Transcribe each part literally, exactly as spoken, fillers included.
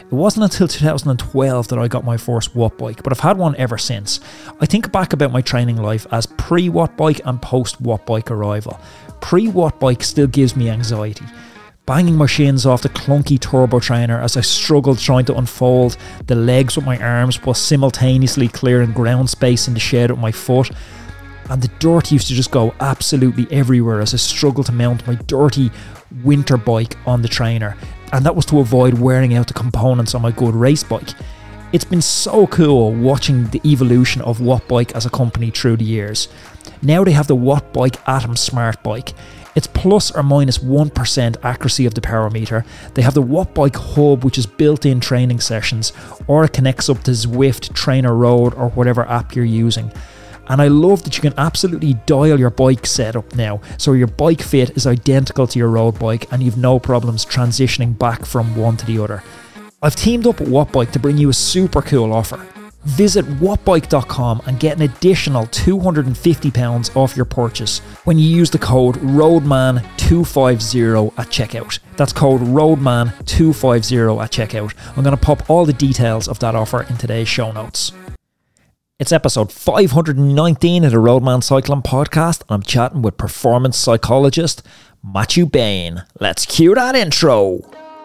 It wasn't until two thousand twelve that I got my first Wattbike, but I've had one ever since. I think back about my training life as pre-Wattbike and post-Wattbike arrival. Pre-Wattbike still gives me anxiety. Banging my shins off the clunky turbo trainer as I struggled trying to unfold the legs with my arms while simultaneously clearing ground space in the shed with my foot. And the dirt used to just go absolutely everywhere as I struggled to mount my dirty winter bike on the trainer. And that was to avoid wearing out the components on my good race bike. It's been so cool watching the evolution of Wattbike as a company through the years. Now they have the Wattbike Atom Smart Bike. It's plus or minus one percent accuracy of the power meter. They have the Wattbike Hub, which is built-in training sessions, or it connects up to Zwift, Trainer Road, or whatever app you're using. And I love that you can absolutely dial your bike setup now, so your bike fit is identical to your road bike and you've no problems transitioning back from one to the other. I've teamed up with Wattbike to bring you a super cool offer. Visit wattbike dot com and get an additional two hundred fifty pounds off your purchase when you use the code roadman two fifty at checkout. That's code roadman two fifty at checkout. I'm going to pop all the details of that offer in today's show notes. It's episode five hundred nineteen of the Roadman Cycling Podcast, and I'm chatting with performance psychologist Matthew Bain. Let's cue that intro.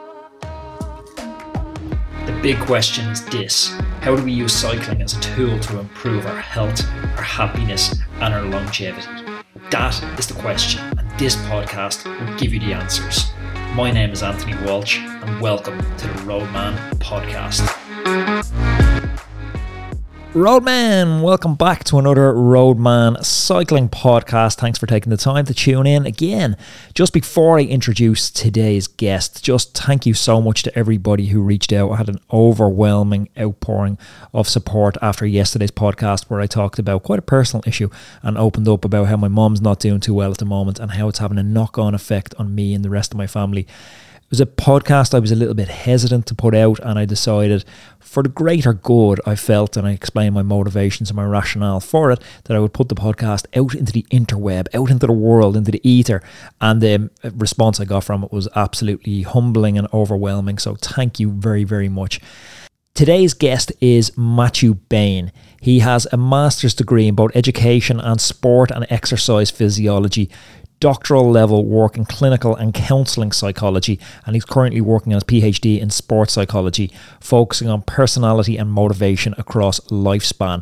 The big question is this: how do we use cycling as a tool to improve our health, our happiness, and our longevity? That is the question, and this podcast will give you the answers. My name is Anthony Walsh, and welcome to the Roadman Podcast. Roadman, welcome back to another Roadman Cycling Podcast. Thanks for taking the time to tune in again. Just before I introduce today's guest, just thank you so much to everybody who reached out. I had an overwhelming outpouring of support after yesterday's podcast where I talked about quite a personal issue and opened up about how my mom's not doing too well at the moment and how it's having a knock-on effect on me and the rest of my family. It was a podcast I was a little bit hesitant to put out, and I decided for the greater good, I felt, and I explained my motivations and my rationale for it, that I would put the podcast out into the interweb, out into the world, into the ether, and the response I got from it was absolutely humbling and overwhelming, so thank you very, very much. Today's guest is Matthew Bain. He has a master's degree in both education and sport and exercise physiology, doctoral level work in clinical and counselling psychology, and he's currently working on his PhD in sports psychology, focusing on personality and motivation across lifespan.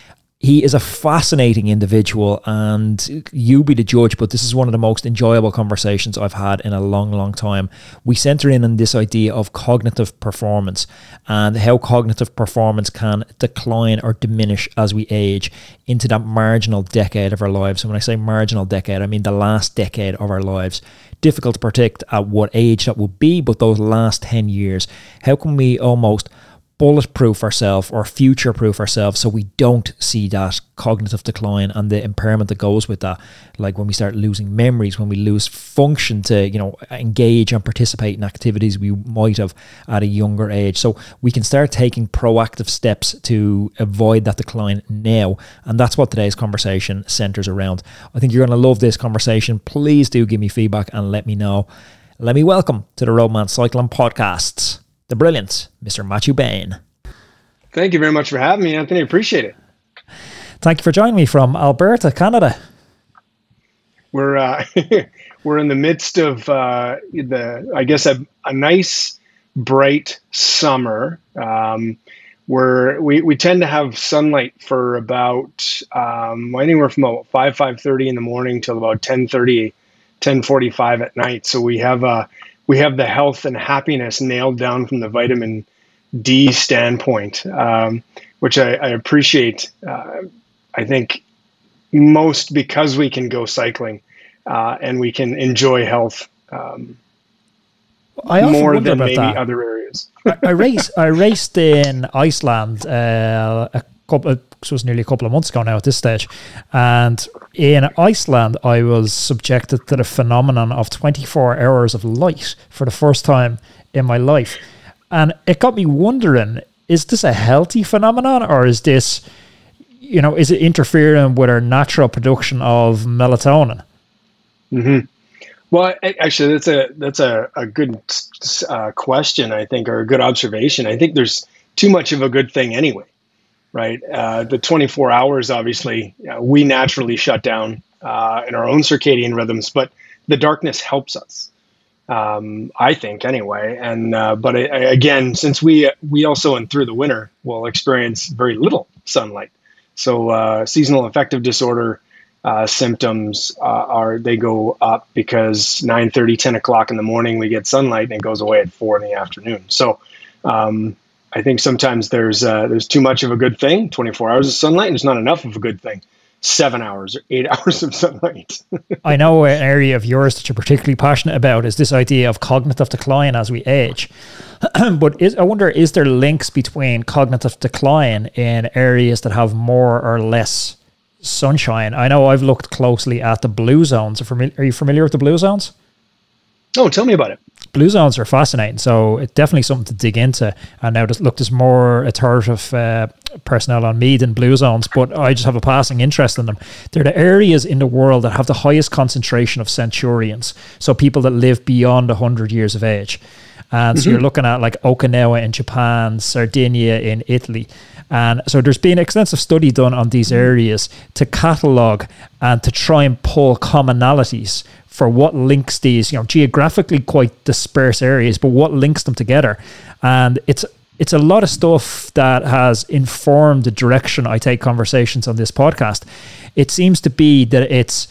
He is a fascinating individual, and you be the judge, but this is one of the most enjoyable conversations I've had in a long, long time. We centre in on this idea of cognitive performance and how cognitive performance can decline or diminish as we age into that marginal decade of our lives. And when I say marginal decade, I mean the last decade of our lives. Difficult to predict at what age that will be, but those last ten years, how can we almost bulletproof ourselves or future-proof ourselves so we don't see that cognitive decline and the impairment that goes with that, like when we start losing memories, when we lose function to, you know, engage and participate in activities we might have at a younger age. So we can start taking proactive steps to avoid that decline now, and that's what today's conversation centres around. I think you're going to love this conversation. Please do give me feedback and let me know. Let me welcome to the Roadman Cycling Podcasts the brilliant Mister Matthew Bain. Thank you very much for having me, Anthony. Appreciate it. Thank you for joining me from Alberta, Canada. We're uh, we're in the midst of uh, the, I guess, a, a nice, bright summer. Um, where we, we tend to have sunlight for about um, anywhere from about five five thirty in the morning till about ten thirty, ten forty-five at night. So we have a we have the health and happiness nailed down from the vitamin D standpoint, um, which I, I appreciate. Uh, I think most because we can go cycling uh, and we can enjoy health um, I more than maybe that. other areas. I, I raced. I raced in Iceland uh, a couple. Of, it was nearly a couple of months ago now at this stage, and in Iceland I was subjected to the phenomenon of twenty-four hours of light for the first time in my life, and it got me wondering: is this a healthy phenomenon, or is this, you know, is it interfering with our natural production of melatonin? Mm-hmm. Well, actually, that's a that's a, a good uh, question, I think, or a good observation. I think there's too much of a good thing anyway, right? Uh, the twenty-four hours, obviously, uh, we naturally shut down uh, in our own circadian rhythms, but the darkness helps us, um, I think, anyway. And uh, but I, I, again, since we we also and through the winter will experience very little sunlight, so uh, seasonal affective disorder. Uh, symptoms uh, are they go up because nine thirty, ten o'clock in the morning we get sunlight and it goes away at four in the afternoon. So um, I think sometimes there's uh, there's too much of a good thing, twenty-four hours of sunlight, and there's not enough of a good thing, seven hours or eight hours of sunlight. I know an area of yours that you're particularly passionate about is this idea of cognitive decline as we age. But is, I wonder, is there links between cognitive decline in areas that have more or less sunshine? I know I've looked closely at the blue zones. Are you familiar with the blue zones? Oh, tell me about it. Blue zones are fascinating. So it's definitely something to dig into. And now, just look, there's more authoritative uh, personnel on me than blue zones, but I just have a passing interest in them. They're the areas in the world that have the highest concentration of centurions. So people that live beyond one hundred years of age. And so mm-hmm. you're looking at like Okinawa in Japan, Sardinia in Italy. And so there's been extensive study done on these areas to catalogue and to try and pull commonalities for what links these, you know, geographically quite dispersed areas, but what links them together. And it's it's a lot of stuff that has informed the direction I take conversations on this podcast. It seems to be that it's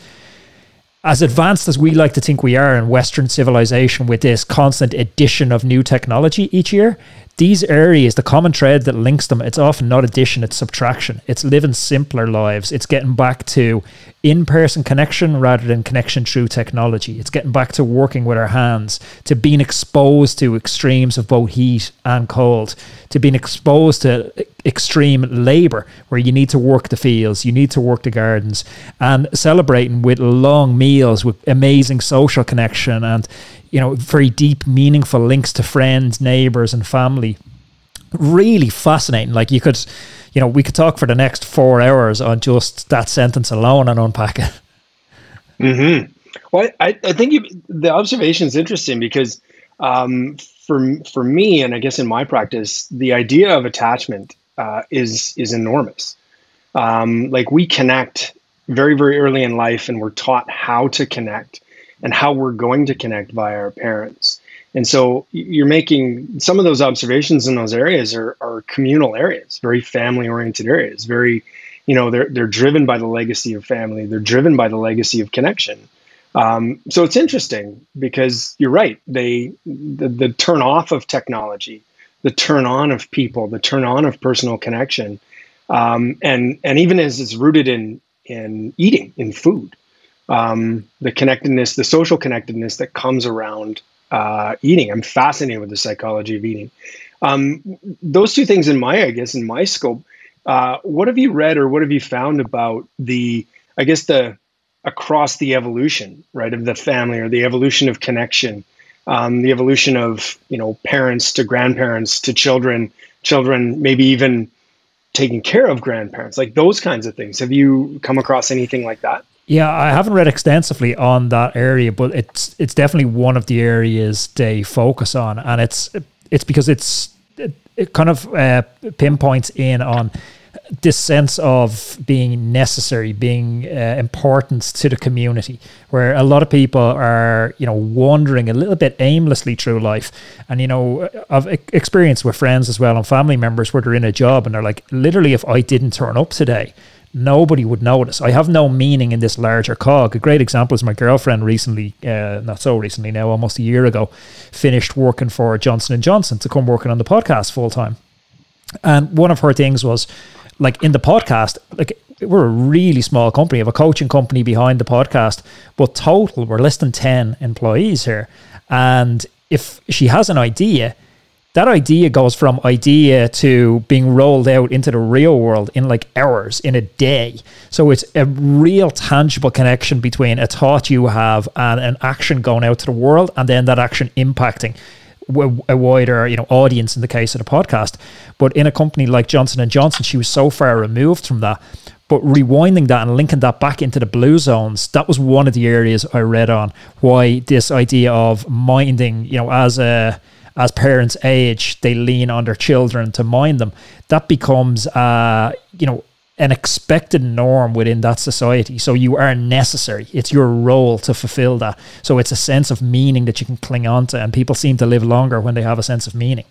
as advanced as we like to think we are in Western civilization with this constant addition of new technology each year. These areas, the common thread that links them, it's often not addition, it's subtraction. It's living simpler lives. It's getting back to in-person connection rather than connection through technology. It's getting back to working with our hands, to being exposed to extremes of both heat and cold, to being exposed to extreme labor where you need to work the fields, you need to work the gardens, and celebrating with long meals, with amazing social connection and, you know, very deep, meaningful links to friends, neighbors, and family. Really fascinating. Like you could, you know, we could talk for the next four hours on just that sentence alone and unpack it. Mm-hmm. Well, I, I think you, the observation is interesting because um, for for me, and I guess in my practice, the idea of attachment uh, is is enormous. Um, like we connect very, very early in life, and we're taught how to connect and how we're going to connect via our parents. And so you're making some of those observations in those areas are, are communal areas, very family-oriented areas, very, you know, they're they're driven by the legacy of family. They're driven by the legacy of connection. Um, so it's interesting because you're right. They the, the turn off of technology, the turn on of people, the turn on of personal connection, um, and and even as it's rooted in in eating, in food. Um, the connectedness, the social connectedness that comes around uh, eating. I'm fascinated with the psychology of eating. Um, those two things in my, I guess, in my scope, uh, what have you read or what have you found about the, I guess, the across the evolution, right, of the family or the evolution of connection, um, the evolution of, you know, parents to grandparents to children, children, maybe even taking care of grandparents, like those kinds of things. Have you come across anything like that? Yeah, I haven't read extensively on that area, but it's it's definitely one of the areas they focus on, and it's it's because it's it, it kind of uh, pinpoints in on this sense of being necessary, being uh, important to the community, where a lot of people are, you know, wandering a little bit aimlessly through life. And, you know, I've experienced with friends as well and family members where they're in a job and they're like, literally, if I didn't turn up today, nobody would notice. I have no meaning in this larger cog. A great example is my girlfriend recently, uh, not so recently now, almost a year ago, finished working for Johnson and Johnson to come working on the podcast full time. And one of her things was, like, in the podcast, like, we're a really small company, we have a coaching company behind the podcast, but total, we're less than ten employees here. And if she has an idea, that idea goes from idea to being rolled out into the real world in like hours, in a day. So it's a real tangible connection between a thought you have and an action going out to the world, and then that action impacting a wider, you know, audience in the case of the podcast. But in a company like Johnson and Johnson, she was so far removed from that. But rewinding that and linking that back into the blue zones, that was one of the areas I read on why this idea of minding, you know, as a as parents age, they lean on their children to mind them. That becomes, uh, you know, an expected norm within that society. So you are necessary. It's your role to fulfill that. So it's a sense of meaning that you can cling on to, and people seem to live longer when they have a sense of meaning.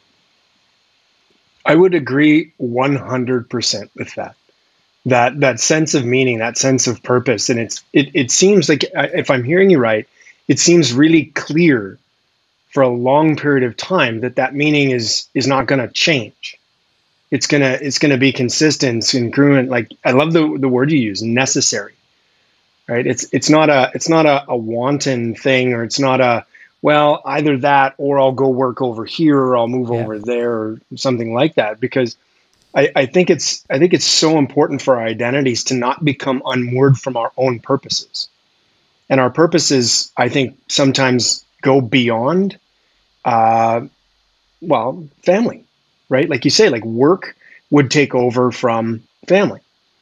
I would agree one hundred percent with that. That that sense of meaning, that sense of purpose. And it's it, it seems like, if I'm hearing you right, it seems really clear for a long period of time that that meaning is is not going to change. It's gonna it's gonna be consistent, congruent. Like, I love the the word you use, necessary, right? It's it's not a it's not a, a wanton thing, or it's not a, well, either that or I'll go work over here or I'll move yeah. over there or something like that. Because I, I think it's I think it's so important for our identities to not become unmoored from our own purposes, and our purposes, I think, sometimes go beyond, uh, well, family. Right? Like you say, like work would take over from family.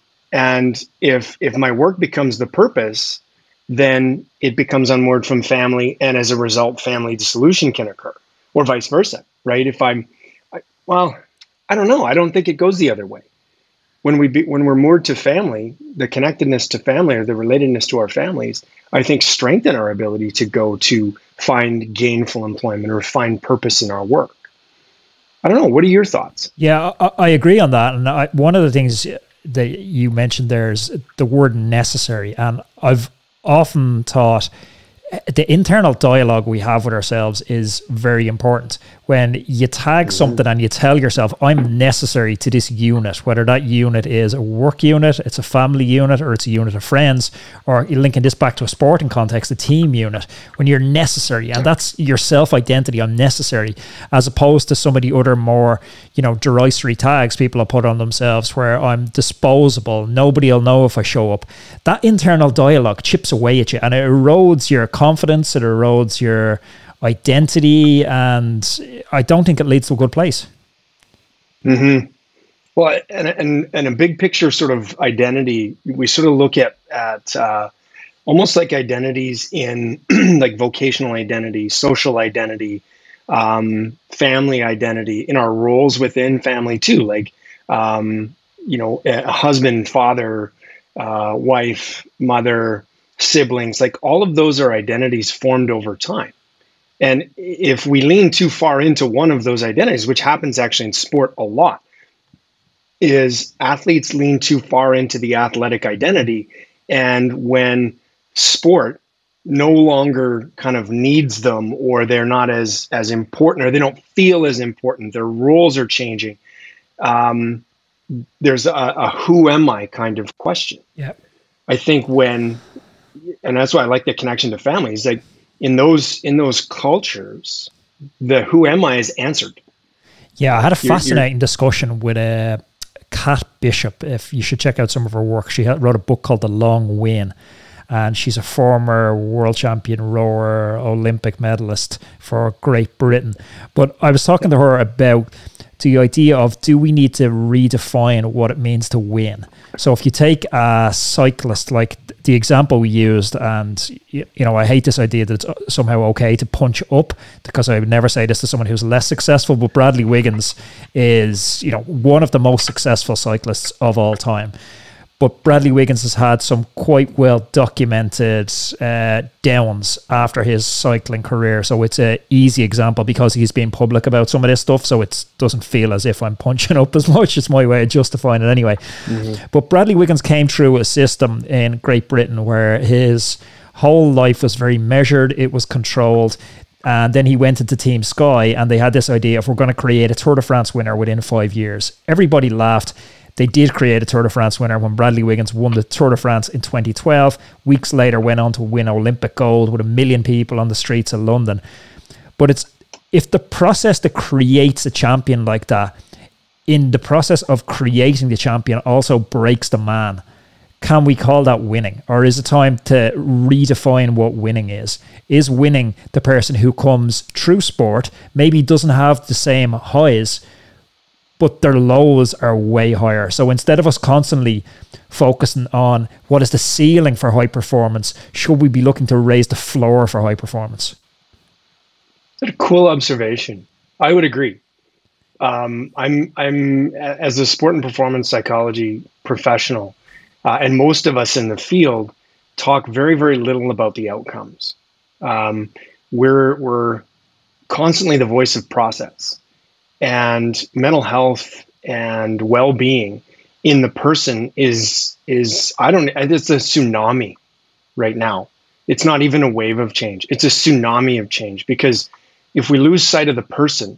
And if if my work becomes the purpose, then it becomes unmoored from family. And as a result, family dissolution can occur, or vice versa. Right? If I'm, I, well, I don't know. I don't think it goes the other way. When we be, when we're moored to family, the connectedness to family, or the relatedness to our families, I think strengthen our ability to go to find gainful employment or find purpose in our work. I don't know. What are your thoughts? Yeah, I, I agree on that. And I, one of the things that you mentioned there is the word necessary. And I've often thought the internal dialogue we have with ourselves is very important. When you tag something and you tell yourself, I'm necessary to this unit, whether that unit is a work unit, it's a family unit, or it's a unit of friends, or you're linking this back to a sporting context, a team unit, when you're necessary, and that's your self-identity, I'm necessary, as opposed to some of the other more, you know, derisory tags people have put on themselves where I'm disposable, nobody will know if I show up. That internal dialogue chips away at you, and it erodes your confidence, it erodes your identity, and I don't think it leads to a good place. Mm-hmm. Well, and, and and a big picture sort of identity, we sort of look at at uh, almost like identities in like vocational identity, social identity, um, family identity, in our roles within family too, like um, you know, a husband, father, uh, wife, mother, siblings, like all of those are identities formed over time. And if we lean too far into one of those identities, which happens actually in sport a lot, is athletes lean too far into the athletic identity. And when sport no longer kind of needs them, or they're not as, as important, or they don't feel as important, their roles are changing, um, there's a, a who am I kind of question. Yeah. I think when, and that's why I like the connection to families, like, in those in those cultures, the who am I is answered. Yeah, I had a fascinating you're, you're, discussion with uh, Kat Bishop. If you should check out some of her work, she wrote a book called The Long Win, and she's a former world champion rower, Olympic medalist for Great Britain. But I was talking to her about the idea of, do we need to redefine what it means to win? So if you take a cyclist, like the example we used, and you know, I hate this idea that it's somehow okay to punch up, because I would never say this to someone who's less successful, but Bradley Wiggins is, you know, one of the most successful cyclists of all time. But Bradley Wiggins has had some quite well documented uh, downs after his cycling career. So it's an easy example because he's been public about some of this stuff. So it doesn't feel as if I'm punching up as much. It's my way of justifying it anyway. Mm-hmm. But Bradley Wiggins came through a system in Great Britain where his whole life was very measured. It was controlled. And then he went into Team Sky, and they had this idea of, we're going to create a Tour de France winner within five years. Everybody laughed. They did create a Tour de France winner when Bradley Wiggins won the Tour de France in twenty twelve. Weeks later, went on to win Olympic gold with a million people on the streets of London. But it's if the process that creates a champion like that, in the process of creating the champion, also breaks the man, can we call that winning? Or is it time to redefine what winning is? Is winning the person who comes through sport, maybe doesn't have the same highs, but their lows are way higher. So instead of us constantly focusing on what is the ceiling for high performance, should we be looking to raise the floor for high performance? That's a cool observation. I would agree. Um, I'm, I'm as a sport and performance psychology professional, uh, and most of us in the field talk very, very little about the outcomes. Um, we're we're constantly the voice of process, and mental health and well-being in the person is is I don't it's a tsunami right now. It's not even a wave of change. It's a tsunami of change, because if we lose sight of the person,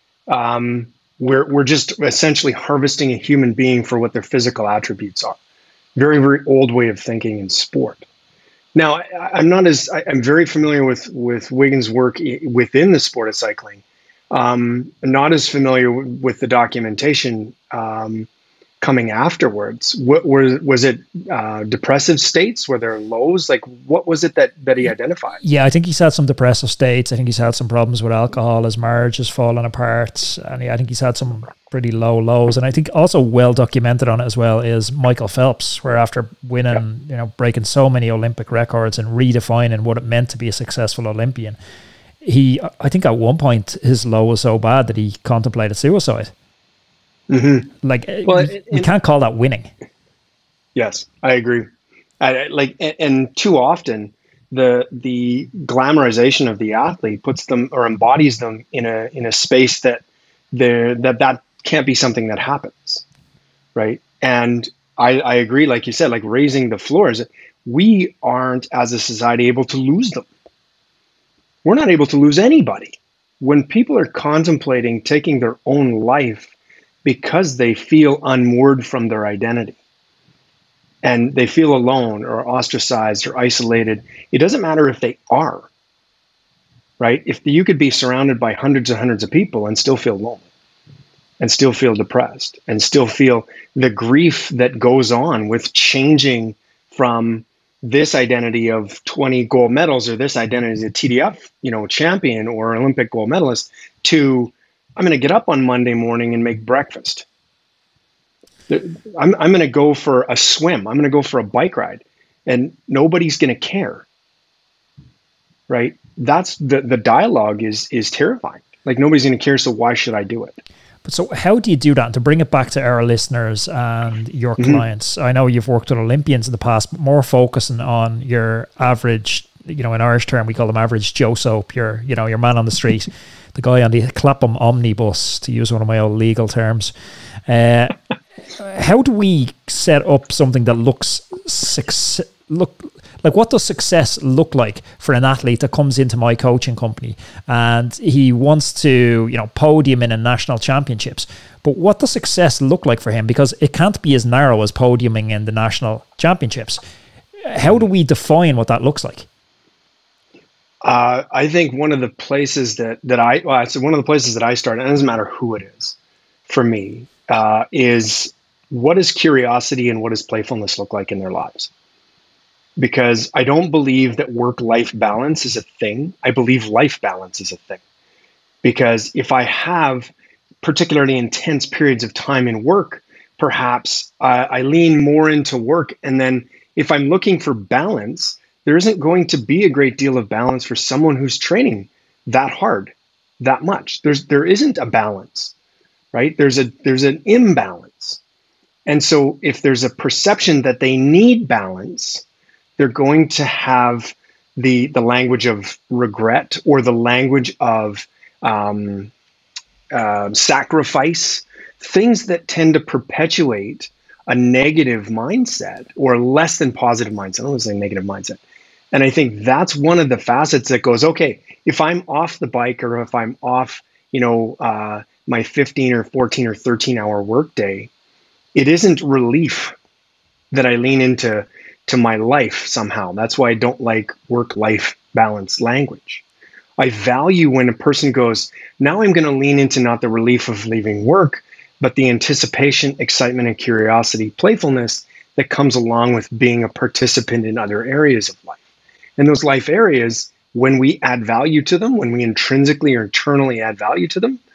um, we're we're just essentially harvesting a human being for what their physical attributes are. Very, very old way of thinking in sport. Now, I, I'm not as I, I'm very familiar with with Wiggins' work I- within the sport of cycling. Um, not as familiar w- with the documentation um, coming afterwards. What was was it? Uh, depressive states? Were there lows? Like, what was it that that he identified? Yeah, I think he's had some depressive states. I think he's had some problems with alcohol. His marriage has fallen apart, and he, I think he's had some pretty low lows. And I think also well documented on it as well is Michael Phelps, where after winning, yeah. you know, breaking so many Olympic records and redefining what it meant to be a successful Olympian, he, I think at one point his low was so bad that he contemplated suicide. Mm-hmm. Like, well, we, it, we can't call that winning. Yes, I agree. I, like, and too often the the glamorization of the athlete puts them or embodies them in a in a space that there that that can't be something that happens, right? And I, I agree, like you said, like raising the floors. We aren't, as a society, able to lose them. We're not able to lose anybody. When people are contemplating taking their own life because they feel unmoored from their identity and they feel alone or ostracized or isolated, it doesn't matter if they are, right? If you could be surrounded by hundreds and hundreds of people and still feel lonely and still feel depressed and still feel the grief that goes on with changing from this identity of twenty gold medals or this identity as a T D F, you know, champion or Olympic gold medalist to I'm going to get up on Monday morning and make breakfast. I'm, I'm going to go for a swim. I'm going to go for a bike ride, and nobody's going to care. Right? That's the, the dialogue is, is terrifying. Like, nobody's going to care. So why should I do it? But so how do you do that? And to bring it back to our listeners and your mm-hmm. clients, I know you've worked with Olympians in the past, but more focusing on your average, you know, in Irish term, we call them average Joe Soap, your, you know, your man on the street, the guy on the Clapham omnibus, to use one of my old legal terms. Uh, how do we set up something that looks success, look like what does success look like for an athlete that comes into my coaching company and he wants to, you know, podium in a national championships, but what does success look like for him? Because it can't be as narrow as podiuming in the national championships. How do we define what that looks like? Uh, I think one of the places that, that I, well, it's one of the places that I started, and it doesn't matter who it is for me, uh, is what does curiosity and what does playfulness look like in their lives? Because I don't believe that work-life balance is a thing. I believe life balance is a thing. Because if I have particularly intense periods of time in work, perhaps uh, I lean more into work. And then if I'm looking for balance, there isn't going to be a great deal of balance for someone who's training that hard, that much. There's there isn't a balance, right? There's a there's an imbalance. And so if there's a perception that they need balance, they're going to have the the language of regret or the language of um, uh, sacrifice, things that tend to perpetuate a negative mindset or less than positive mindset. I don't want to say negative mindset. And I think that's one of the facets that goes, okay, if I'm off the bike or if I'm off, you know, uh, my fifteen or fourteen or thirteen hour workday, it isn't relief that I lean into to my life somehow. That's why I don't like work-life balance language. I value when a person goes, now I'm going to lean into not the relief of leaving work, but the anticipation, excitement, and curiosity, playfulness that comes along with being a participant in other areas of life. And those life areas, when we add value to them, when we intrinsically or internally add value to them,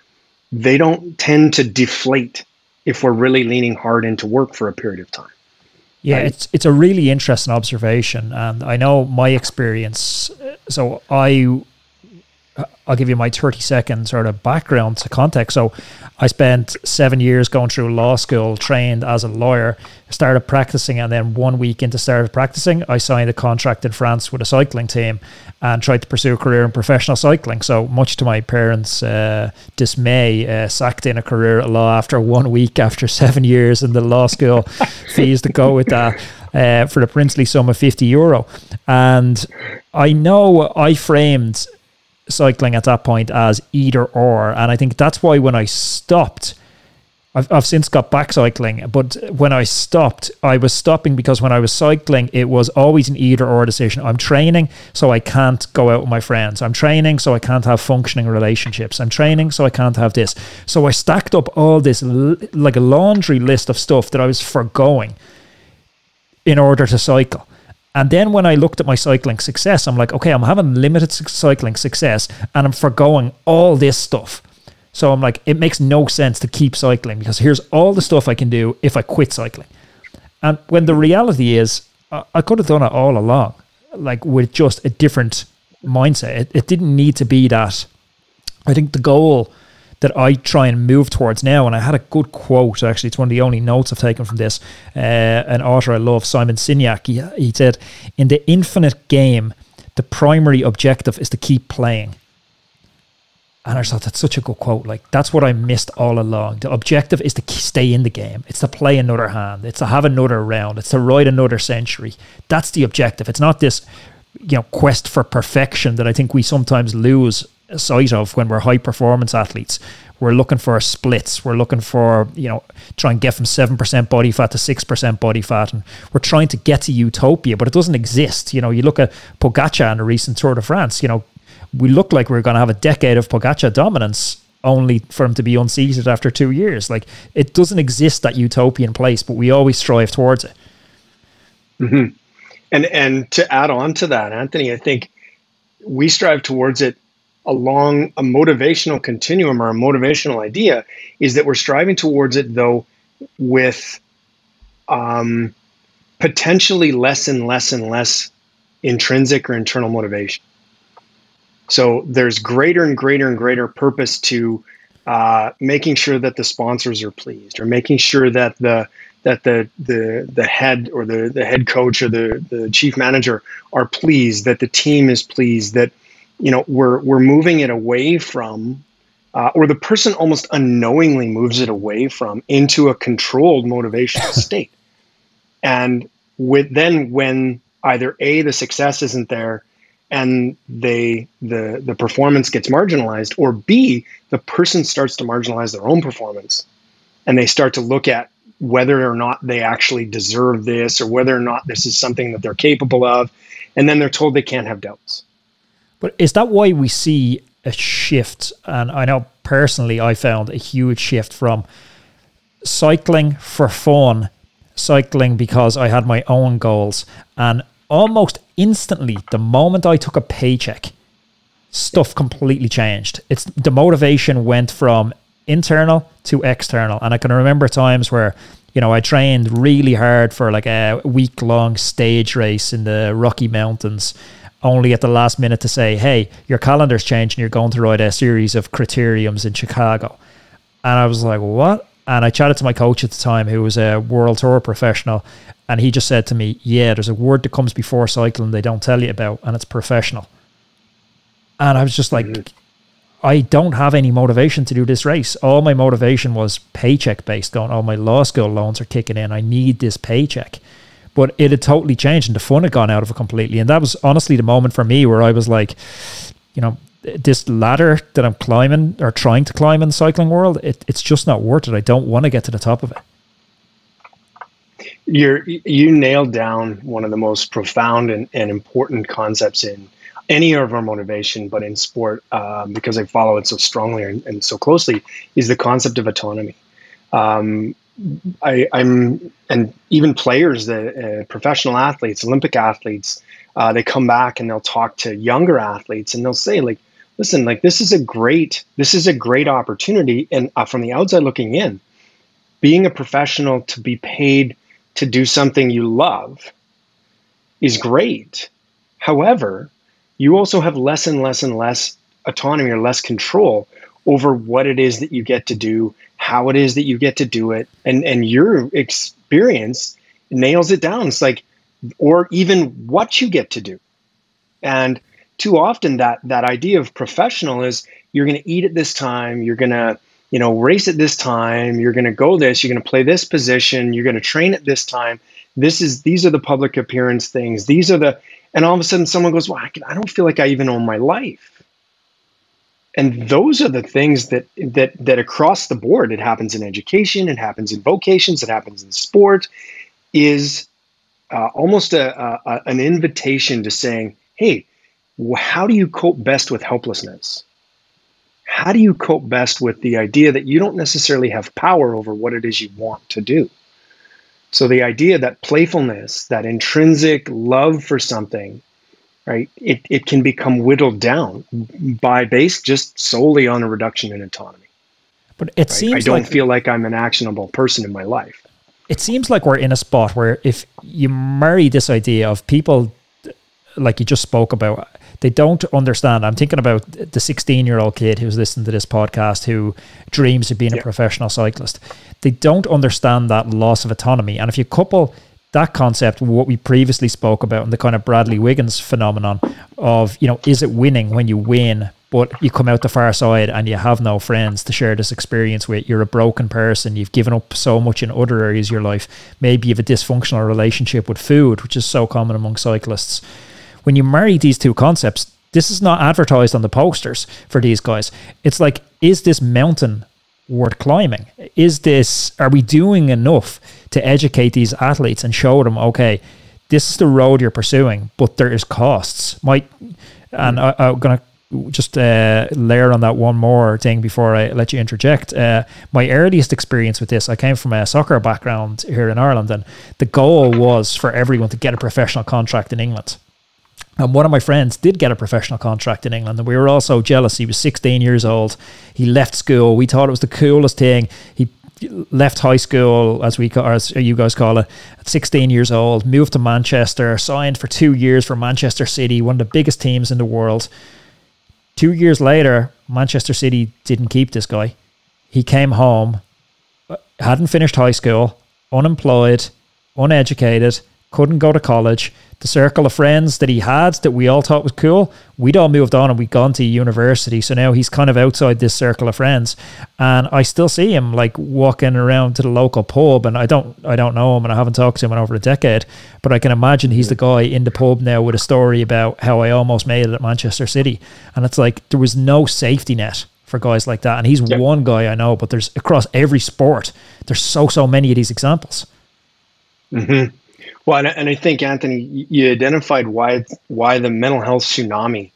they don't tend to deflate if we're really leaning hard into work for a period of time. Yeah, right? it's it's a really interesting observation, and I know my experience. So I, I'll give you my thirty second sort of background to context. So I spent seven years going through law school, trained as a lawyer, started practicing, and then one week into started practicing, I signed a contract in France with a cycling team and tried to pursue a career in professional cycling. So much to my parents' uh, dismay, uh, sacked in a career at law after one week after seven years in the law school fees to go with that uh, for the princely sum of fifty euro. And I know I framed cycling at that point as either or, and I think that's why when I stopped, I've, I've since got back cycling, but when I stopped, I was stopping because when I was cycling, it was always an either or decision. I'm training, so I can't go out with my friends. I'm training, so I can't have functioning relationships. I'm training, so I can't have this. So I stacked up all this l- like a laundry list of stuff that I was forgoing in order to cycle. And then when I looked at my cycling success, I'm like, okay, I'm having limited cycling success and I'm forgoing all this stuff. So I'm like, it makes no sense to keep cycling because here's all the stuff I can do if I quit cycling. And when the reality is, I could have done it all along, like with just a different mindset. It, it didn't need to be that. I think the goal that I try and move towards now, and I had a good quote, actually, it's one of the only notes I've taken from this, uh, an author I love, Simon Sinek, he, he said, in the infinite game, the primary objective is to keep playing. And I thought, that's such a good quote. Like, that's what I missed all along. The objective is to stay in the game. It's to play another hand. It's to have another round. It's to ride another century. That's the objective. It's not this, you know, quest for perfection that I think we sometimes lose sight of when we're high performance athletes. We're looking for splits. We're looking for, you know, try and get from seven percent body fat to six percent body fat. And we're trying to get to utopia, but it doesn't exist. You know, you look at Pogacar in the recent Tour de France, you know, we look like we're going to have a decade of Pogacar dominance only for him to be unseated after two years. Like, it doesn't exist, that utopian place, but we always strive towards it. Mm-hmm. And, and to add on to that, Anthony, I think we strive towards it along a motivational continuum, or a motivational idea is that we're striving towards it, though, with um, potentially less and less and less intrinsic or internal motivation. So there's greater and greater and greater purpose to uh, making sure that the sponsors are pleased, or making sure that the that the the the head or the, the head coach or the, the chief manager are pleased, that the team is pleased, that, you know, we're we're moving it away from, uh, or the person almost unknowingly moves it away from into a controlled motivational state. And with then when either A, the success isn't there and they the the performance gets marginalized, or B, the person starts to marginalize their own performance and they start to look at whether or not they actually deserve this, or whether or not this is something that they're capable of, and then they're told they can't have doubts. But is that why we see a shift? And I know personally I found a huge shift from cycling for fun, cycling because I had my own goals, and almost instantly, the moment I took a paycheck, stuff completely changed. It's the motivation went from internal to external. And I can remember times where, you know, I trained really hard for like a week long stage race in the Rocky Mountains, only at the last minute to say, hey, your calendar's changed and you're going to ride a series of criteriums in Chicago. And I was like, what? And I chatted to my coach at the time, who was a world tour professional, and he just said to me, yeah, there's a word that comes before cycling they don't tell you about, and it's professional. And I was just like, mm-hmm. I don't have any motivation to do this race. All my motivation was paycheck based, going, oh, my law school loans are kicking in, I need this paycheck. But it had totally changed and the fun had gone out of it completely. And that was honestly the moment for me where I was like, you know, this ladder that I'm climbing or trying to climb in the cycling world, it, it's just not worth it. I don't want to get to the top of it. You're, you nailed down one of the most profound and, and important concepts in any of our motivation, but in sport, um, because I follow it so strongly and, and so closely, is the concept of autonomy. Um, I, I'm, and even players, the uh, professional athletes, Olympic athletes, uh, they come back and they'll talk to younger athletes and they'll say, like, listen, like this is a great, this is a great opportunity. And uh, from the outside looking in, being a professional to be paid to do something you love is great. However, you also have less and less and less autonomy or less control over what it is that you get to do, how it is that you get to do it. And, and your experience nails it down. It's like, or even what you get to do. And too often that, that idea of professional is you're going to eat at this time, you're going to, you know, race at this time, you're going to go this, you're going to play this position, you're going to train at this time. This is, these are the public appearance things. These are the, and all of a sudden someone goes, well, I, can, I don't feel like I even own my life. And those are the things that, that, that across the board, it happens in education, it happens in vocations, it happens in sport, is uh, almost a, a, an invitation to saying, hey, how do you cope best with helplessness? How do you cope best with the idea that you don't necessarily have power over what it is you want to do? So the idea that playfulness, that intrinsic love for something, right, it, it can become whittled down by based just solely on a reduction in autonomy. But it right? seems I don't like, feel like I'm an actionable person in my life. It seems like we're in a spot where if you marry this idea of people, like you just spoke about, they don't understand. I'm thinking about the sixteen-year-old kid who's listening to this podcast who dreams of being yeah. a professional cyclist. They don't understand that loss of autonomy. And if you couple that concept with what we previously spoke about and the kind of Bradley Wiggins phenomenon of, you know, is it winning when you win, but you come out the far side and you have no friends to share this experience with? You're a broken person. You've given up so much in other areas of your life. Maybe you have a dysfunctional relationship with food, which is so common among cyclists. When you marry these two concepts, this is not advertised on the posters for these guys. It's like, is this mountain worth climbing? Is this, are we doing enough to educate these athletes and show them, okay, this is the road you're pursuing, but there is costs. Might, and I, I'm going to just uh, layer on that one more thing before I let you interject. Uh, my earliest experience with this, I came from a soccer background here in Ireland, and the goal was for everyone to get a professional contract in England. And one of my friends did get a professional contract in England, and we were all so jealous. He was sixteen years old. He left school. We thought it was the coolest thing. He left high school, as we call, as you guys call it, at sixteen years old, moved to Manchester, signed for two years for Manchester City, one of the biggest teams in the world. Two years later, Manchester City didn't keep this guy. He came home, hadn't finished high school, unemployed, uneducated, couldn't go to college. The circle of friends that he had that we all thought was cool, we'd all moved on and we'd gone to university. So now he's kind of outside this circle of friends. And I still see him like walking around to the local pub, and I don't I don't know him and I haven't talked to him in over a decade. But I can imagine he's the guy in the pub now with a story about how I almost made it at Manchester City. And it's like there was no safety net for guys like that. And he's yep. one guy I know, but there's across every sport, there's so, so many of these examples. Mm-hmm. Well, and, and I think, Anthony, you identified why why the mental health tsunami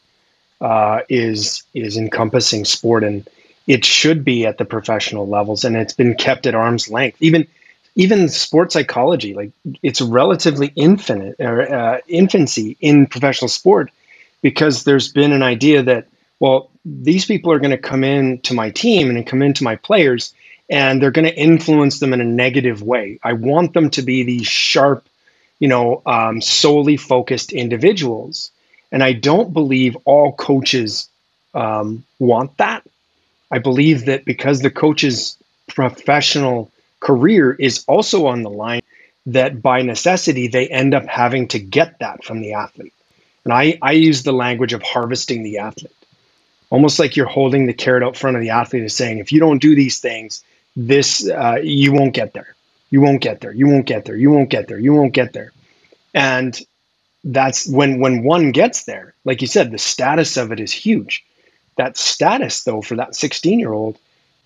uh, is is encompassing sport, and it should be at the professional levels, and it's been kept at arm's length. Even even sports psychology, like it's relatively infinite or uh, infancy in professional sport, because there's been an idea that, well, these people are going to come into my team and come into my players, and they're going to influence them in a negative way. I want them to be these sharp, you know, um, solely focused individuals. And I don't believe all coaches um, want that. I believe that because the coach's professional career is also on the line, that by necessity, they end up having to get that from the athlete. And I, I use the language of harvesting the athlete, almost like you're holding the carrot out front of the athlete and saying, if you don't do these things, this uh, you won't get there. You won't get there. You won't get there. You won't get there. You won't get there. And that's when when one gets there, like you said, the status of it is huge. That status, though, for that sixteen-year-old,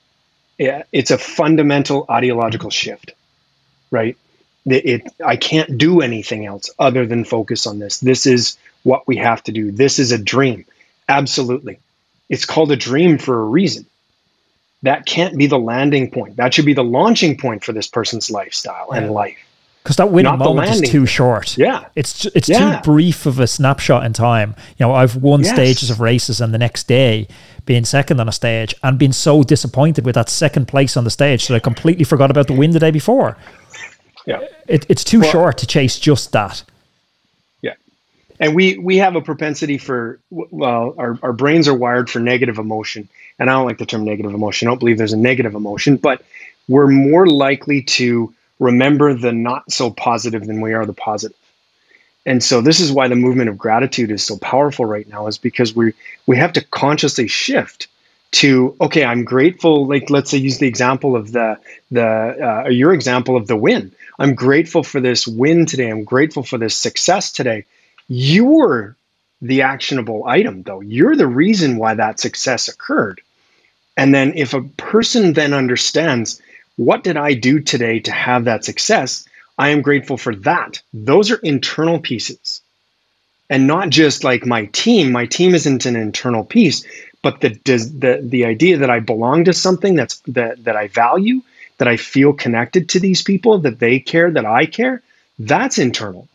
it, it's a fundamental ideological shift, right? It, it I can't do anything else other than focus on this. This is what we have to do. This is a dream. Absolutely. It's called a dream for a reason. That can't be the landing point. That should be the launching point for this person's lifestyle and life. Because that winning not the moment is landing. too short. Yeah. It's it's Yeah. too brief of a snapshot in time. You know, I've won Yes. stages of races and the next day being second on a stage and been so disappointed with that second place on the stage that I completely forgot about the win the day before. Yeah. It, it's too Well- short to chase just that. Yeah. And we, we have a propensity for, well, our, our brains are wired for negative emotion. And I don't like the term negative emotion. I don't believe there's a negative emotion, but we're more likely to remember the not so positive than we are the positive. And so this is why the movement of gratitude is so powerful right now, is because we we have to consciously shift to, okay, I'm grateful. Like, let's say, use the example of the, the uh, your example of the win. I'm grateful for this win today. I'm grateful for this success today. You're the actionable item, though. You're the reason why that success occurred. And then if a person then understands, what did I do today to have that success? I am grateful for that. Those are internal pieces. And not just like my team. My team isn't an internal piece, but the the the idea that I belong to something that's that that I value, that I feel connected to these people, that they care, that I care, that's internal.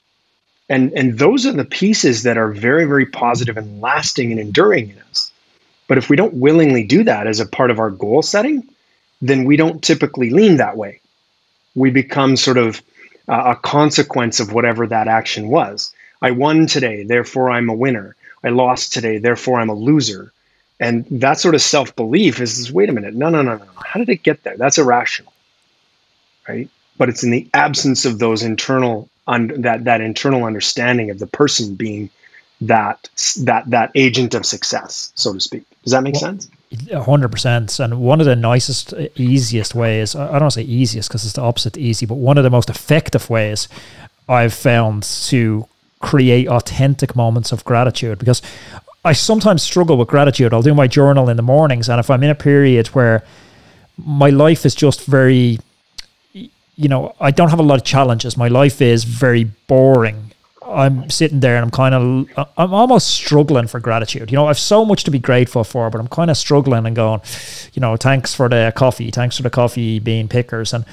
And and those are the pieces that are very, very positive and lasting and enduring in us. But if we don't willingly do that as a part of our goal setting, then we don't typically lean that way. We become sort of uh, a consequence of whatever that action was. I won today, therefore I'm a winner. I lost today, therefore I'm a loser. And that sort of self-belief is, is wait a minute, no, no, no, no. How did it get there? That's irrational, right? But it's in the absence of those internal, un- that that internal understanding of the person being that that that agent of success, so to speak. Does that make well, sense? one hundred percent. And one of the nicest, easiest ways, I don't want to say easiest because it's the opposite to easy, but one of the most effective ways I've found to create authentic moments of gratitude, because I sometimes struggle with gratitude. I'll do my journal in the mornings, and if I'm in a period where my life is just very, you know, I don't have a lot of challenges, my life is very boring, I'm sitting there and I'm kind of, I'm almost struggling for gratitude. You know, I've so much to be grateful for, but I'm kind of struggling and going, you know, thanks for the coffee, thanks for the coffee bean pickers. And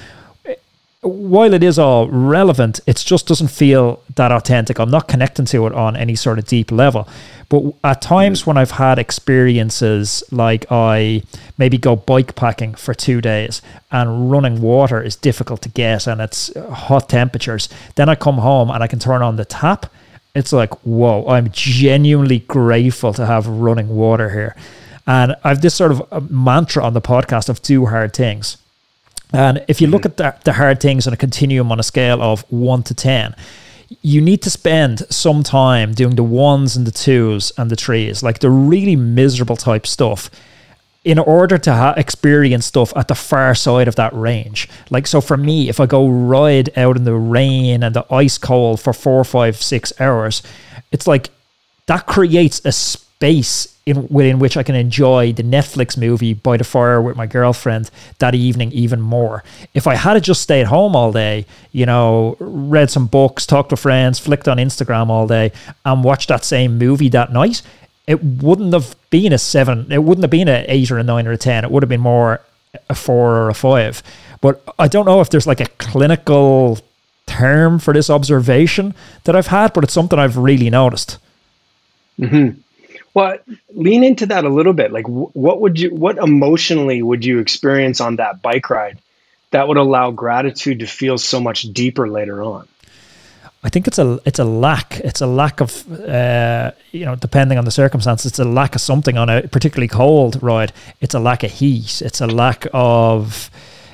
while it is all relevant, it just doesn't feel that authentic. I'm not connecting to it on any sort of deep level. But at times when I've had experiences like I maybe go bike packing for two days and running water is difficult to get and it's hot temperatures, then I come home and I can turn on the tap. It's like, whoa, I'm genuinely grateful to have running water here. And I've this sort of mantra on the podcast of do hard things. And if you look at the, the hard things on a continuum on a scale of one to ten, you need to spend some time doing the ones and the twos and the threes, like the really miserable type stuff, in order to ha- experience stuff at the far side of that range. Like, so for me, if I go ride out in the rain and the ice cold for four, five, six hours, it's like that creates a space in within which I can enjoy the Netflix movie by the fire with my girlfriend that evening even more. If I had just stayed home all day, you know, read some books, talked to friends, flicked on Instagram all day and watched that same movie that night, it wouldn't have been a seven. It wouldn't have been an eight or a nine or a ten. It would have been more a four or a five. But I don't know if there's like a clinical term for this observation that I've had, but it's something I've really noticed. Mm-hmm. Well, lean into that a little bit. Like, what would you, what emotionally would you experience on that bike ride that would allow gratitude to feel so much deeper later on? I think it's a it's a lack. It's a lack of, uh, you know, depending on the circumstances, it's a lack of something on a particularly cold ride. It's a lack of heat. It's a lack of,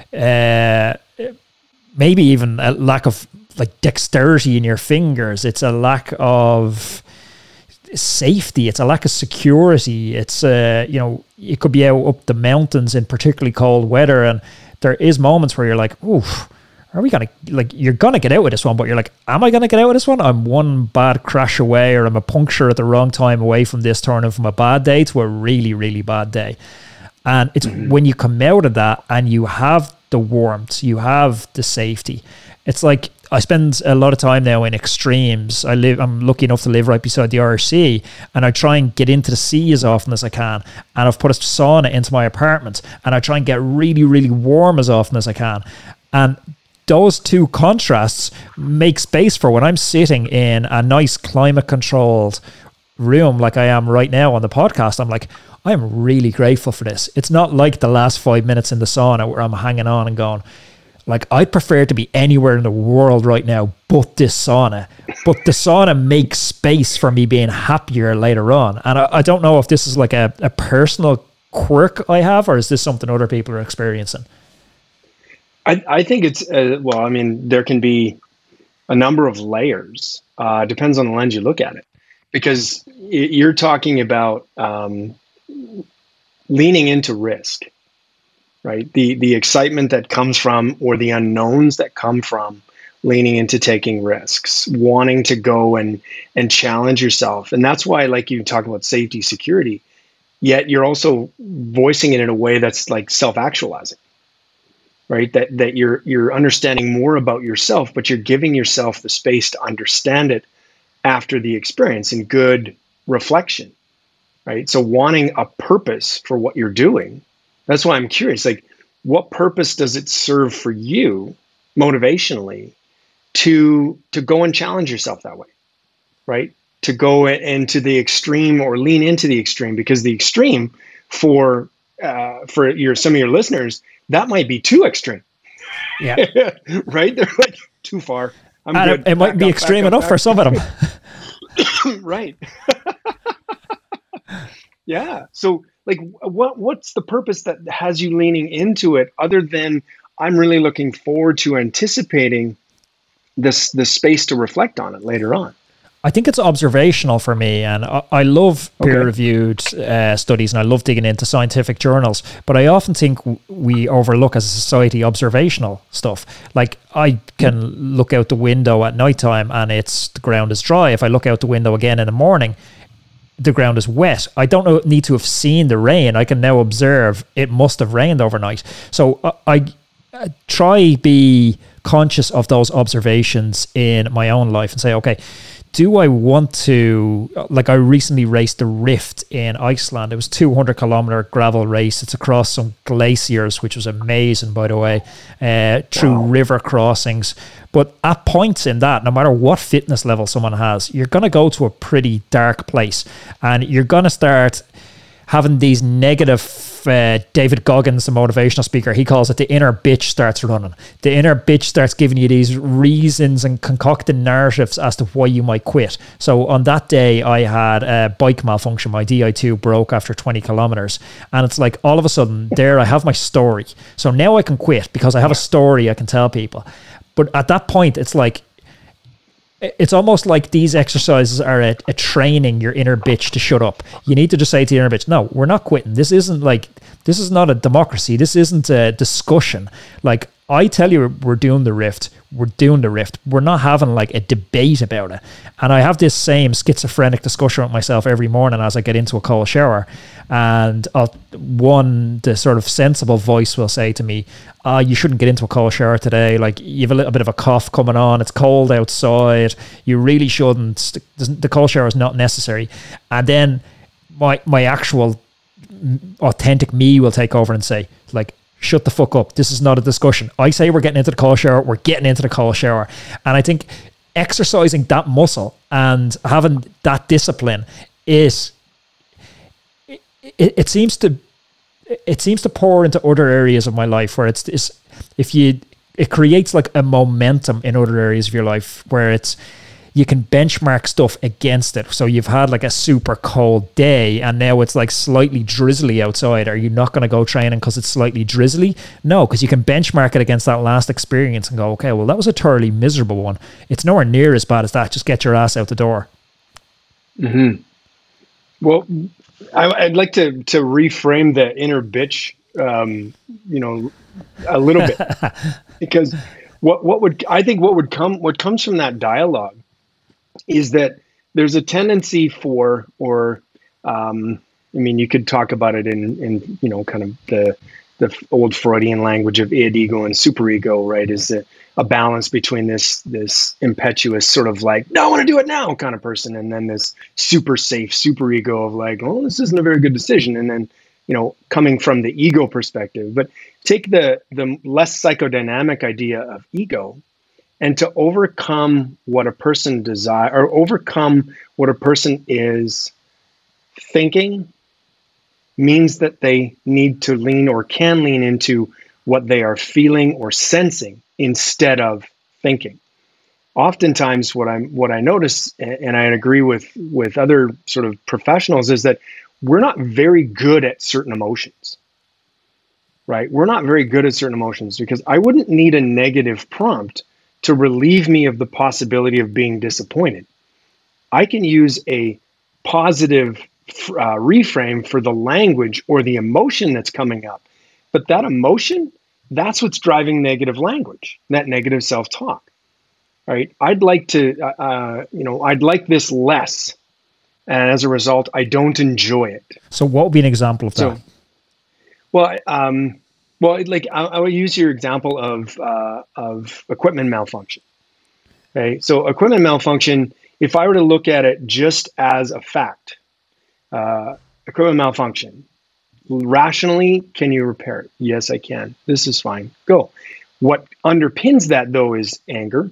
uh, maybe even a lack of like dexterity in your fingers. It's a lack of safety. It's a lack of security. It's uh you know, you could be out up the mountains in particularly cold weather and there is moments where you're like, oof, are we gonna, like, you're gonna get out with this one, but you're like, am I gonna get out with this one? I'm one bad crash away, or I'm a puncture at the wrong time away from this turning from a bad day to a really, really bad day. And it's mm-hmm. when you come out of that and you have the warmth, you have the safety, it's like, I spend a lot of time now in extremes. I live, I'm lucky enough to live right beside the Irish Sea, and I try and get into the sea as often as I can. And I've put a sauna into my apartment, and I try and get really, really warm as often as I can. And those two contrasts make space for when I'm sitting in a nice climate controlled room like I am right now on the podcast. I'm like, I am really grateful for this. It's not like the last five minutes in the sauna where I'm hanging on and going, like, I'd prefer to be anywhere in the world right now but this sauna. But the sauna makes space for me being happier later on. And I, I don't know if this is like a, a personal quirk I have, or is this something other people are experiencing? I, I think it's, uh, well, I mean, there can be a number of layers. Uh, depends on the lens you look at it. Because you're talking about um, leaning into risk. Right? The the excitement that comes from, or the unknowns that come from leaning into taking risks, wanting to go and and challenge yourself. And that's why, like you talk about safety, security, yet you're also voicing it in a way that's like self-actualizing, right? That that you're you're understanding more about yourself, but you're giving yourself the space to understand it after the experience in good reflection, right? So wanting a purpose for what you're doing. That's why I'm curious, like, what purpose does it serve for you motivationally to to go and challenge yourself that way, right? To go into the extreme or lean into the extreme, because the extreme for uh, for your some of your listeners, that might be too extreme. Yeah, right? They're like too far. I'm and good. It, it might be up, extreme up, enough for some of them. Right. Yeah. So, like, what what's the purpose that has you leaning into it, other than I'm really looking forward to anticipating this the space to reflect on it later on? I think it's observational for me, and I, I love peer-reviewed okay. uh, studies, and I love digging into scientific journals, but I often think we overlook as a society observational stuff. Like, I can look out the window at nighttime and it's the ground is dry. If I look out the window again in the morning, the ground is wet. I don't know, need to have seen the rain. I can now observe it must have rained overnight. So I, I, I try be conscious of those observations in my own life and say, okay, do I want to, like, I recently raced the Rift in Iceland. It was a two hundred kilometer gravel race. It's across some glaciers, which was amazing, by the way, uh, through wow. river crossings. But at points in that, no matter what fitness level someone has, you're going to go to a pretty dark place, and you're going to start having these negative, uh, David Goggins, the motivational speaker, he calls it the inner bitch starts running. The inner bitch starts giving you these reasons and concocting narratives as to why you might quit. So on that day, I had a bike malfunction. My D I two broke after twenty kilometers. And it's like, all of a sudden, there I have my story. So now I can quit because I have a story I can tell people. But at that point, it's like, it's almost like these exercises are a, a training your inner bitch to shut up. You need to just say to your inner bitch, no, we're not quitting. This isn't like, this is not a democracy. This isn't a discussion. Like, I tell you, we're doing the Rift. We're doing the Rift. We're not having like a debate about it. And I have this same schizophrenic discussion with myself every morning as I get into a cold shower. And I'll, one, the sort of sensible voice will say to me, ah, oh, you shouldn't get into a cold shower today. Like, you have a little bit of a cough coming on. It's cold outside. You really shouldn't. The cold shower is not necessary. And then my my actual authentic me will take over and say, like, shut the fuck up. This is not a discussion. I say we're getting into the cold shower. We're getting into the cold shower. And I think exercising that muscle and having that discipline is, it, it, it seems to, it seems to pour into other areas of my life where it's, it's, if you, it creates like a momentum in other areas of your life where it's, you can benchmark stuff against it. So you've had like a super cold day and now it's like slightly drizzly outside. Are you not going to go training because it's slightly drizzly? No, because you can benchmark it against that last experience and go, okay, well, that was a thoroughly miserable one. It's nowhere near as bad as that. Just get your ass out the door. Mm-hmm. Well, I, I'd like to to reframe the inner bitch, um, you know, a little bit, because what what would I think what would come what comes from that dialogue is that there's a tendency for, or, um, I mean, you could talk about it in, in, you know, kind of the, the old Freudian language of id, ego, and superego, right? Is a, a balance between this, this impetuous sort of like, no, I want to do it now kind of person. And then this super safe superego of like, well, this isn't a very good decision. And then you know, coming from the ego perspective, but take the, the less psychodynamic idea of ego, and to overcome what a person desire or overcome what a person is thinking means that they need to lean or can lean into what they are feeling or sensing instead of thinking. Oftentimes what I'm what I notice, and I agree with with other sort of professionals, is that we're not very good at certain emotions. Right? We're not very good at certain emotions because I wouldn't need a negative prompt to relieve me of the possibility of being disappointed. I can use a positive uh, reframe for the language or the emotion that's coming up. But that emotion, that's what's driving negative language, that negative self-talk. Right? I'd like to, uh, you know, I'd like this less. And as a result, I don't enjoy it. So what would be an example of that? So, well, um, well, like I, I would use your example of uh, of equipment malfunction. Okay, so equipment malfunction. If I were to look at it just as a fact, uh, equipment malfunction, rationally, can you repair it? Yes, I can. This is fine. Go. What underpins that though is anger,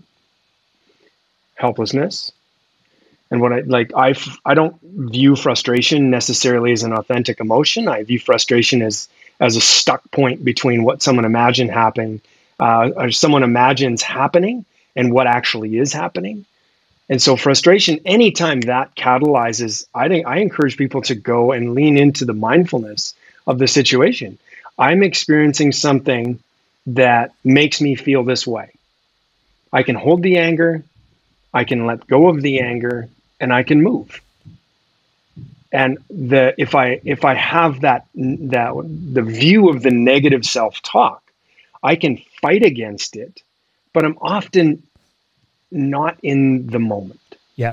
helplessness, and what I like. I I don't view frustration necessarily as an authentic emotion. I view frustration as as a stuck point between what someone imagined happening, uh, or someone imagines happening, and what actually is happening. And so frustration, anytime that catalyzes, I think I encourage people to go and lean into the mindfulness of the situation. I'm experiencing something that makes me feel this way. I can hold the anger, I can let go of the anger, and I can move. And the if I if I have that that the view of the negative self-talk, I can fight against it, but I'm often not in the moment. Yeah.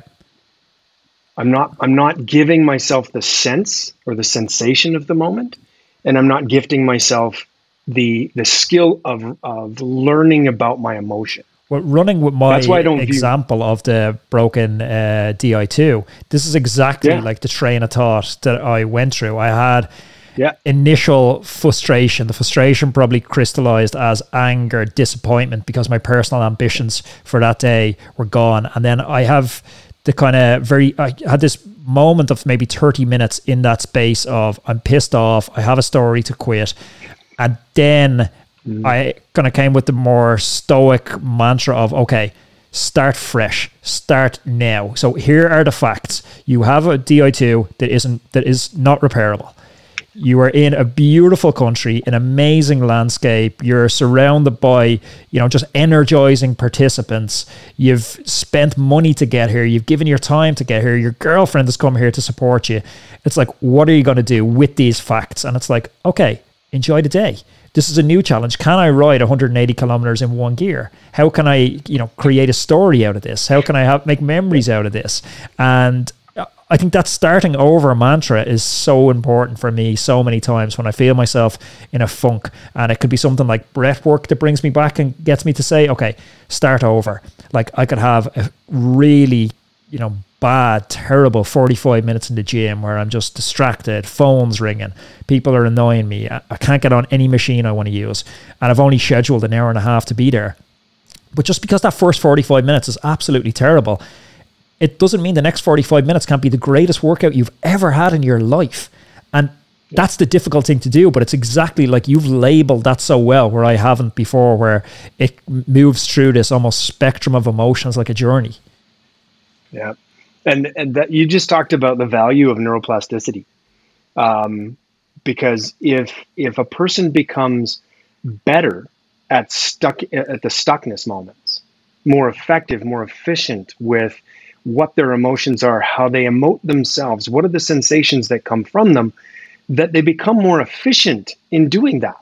I'm not I'm not giving myself the sense or the sensation of the moment, and I'm not gifting myself the the skill of of learning about my emotion. Well, running with my That's why I don't example view- of the broken uh, D I two, this is exactly Yeah. like the train of thought that I went through. I had Yeah. initial frustration. The frustration probably crystallized as anger, disappointment, because my personal ambitions for that day were gone. And then I have the kind of very, I had this moment of maybe thirty minutes in that space of I'm pissed off, I have a story to quit. And then I kind of came with the more stoic mantra of, okay, start fresh, start now. So here are the facts. You have a D I two that isn't, that is not repairable. You are in a beautiful country, an amazing landscape. You're surrounded by, you know, just energizing participants. You've spent money to get here. You've given your time to get here. Your girlfriend has come here to support you. It's like, what are you going to do with these facts? And it's like, okay, enjoy the day. This is a new challenge. Can I ride one hundred eighty kilometers in one gear? How can I, you know, create a story out of this? How can I have make memories out of this? And I think that starting over mantra is so important for me so many times when I feel myself in a funk. And it could be something like breath work that brings me back and gets me to say, okay, start over. Like I could have a really, you know, bad, terrible forty-five minutes in the gym where I'm just distracted, phones ringing, people are annoying me. I, I can't get on any machine I want to use. And I've only scheduled an hour and a half to be there. But just because that first forty-five minutes is absolutely terrible, it doesn't mean the next forty-five minutes can't be the greatest workout you've ever had in your life. And that's the difficult thing to do, but it's exactly like you've labeled that so well where I haven't before, where it moves through this almost spectrum of emotions like a journey. Yeah. And, and that you just talked about the value of neuroplasticity. Um, because if if a person becomes better at stuck at the stuckness moments, more effective, more efficient with what their emotions are, how they emote themselves, what are the sensations that come from them, that they become more efficient in doing that,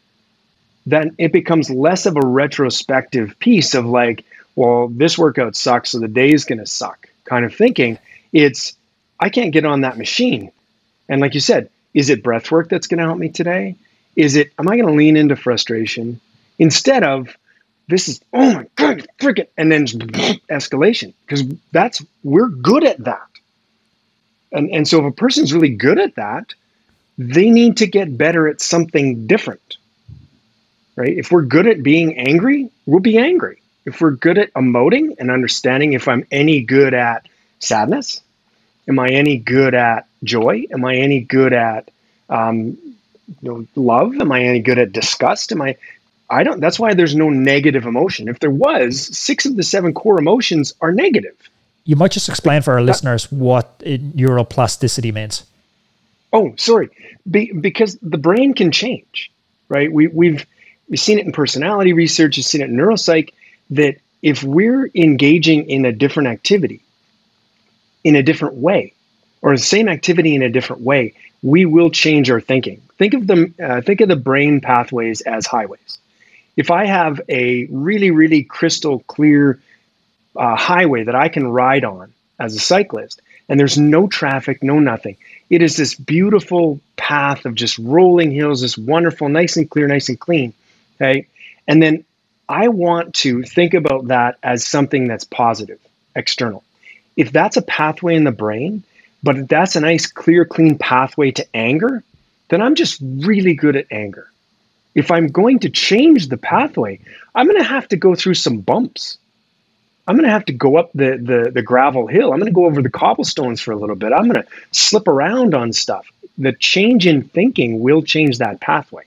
then it becomes less of a retrospective piece of like, well, this workout sucks, so the day's going to suck kind of thinking. It's, I can't get on that machine. And like you said, is it breath work that's going to help me today? Is it, am I going to lean into frustration instead of, this is, oh my God, frickin', and then escalation, because that's, we're good at that. And and so if a person's really good at that, they need to get better at something different, right? If we're good at being angry, we'll be angry. If we're good at emoting and understanding if I'm any good at sadness, am I any good at joy? Am I any good at um, you know, love? Am I any good at disgust? Am I, I don't, that's why there's no negative emotion. If there was, six of the seven core emotions are negative. You might just explain for our listeners what neuroplasticity means. Oh, sorry. Be, because the brain can change, right? We, we've, we've seen it in personality research, you've seen it in neuropsych, that if we're engaging in a different activity, in a different way, or the same activity in a different way, we will change our thinking. Think of them, uh, think of the brain pathways as highways. If I have a really, really crystal clear uh, highway that I can ride on as a cyclist, and there's no traffic, no nothing, it is this beautiful path of just rolling hills, this wonderful, nice and clear, nice and clean, okay? And then I want to think about that as something that's positive, external. If that's a pathway in the brain, but if that's a nice, clear, clean pathway to anger, then I'm just really good at anger. If I'm going to change the pathway, I'm going to have to go through some bumps. I'm going to have to go up the, the, the gravel hill. I'm going to go over the cobblestones for a little bit. I'm going to slip around on stuff. The change in thinking will change that pathway.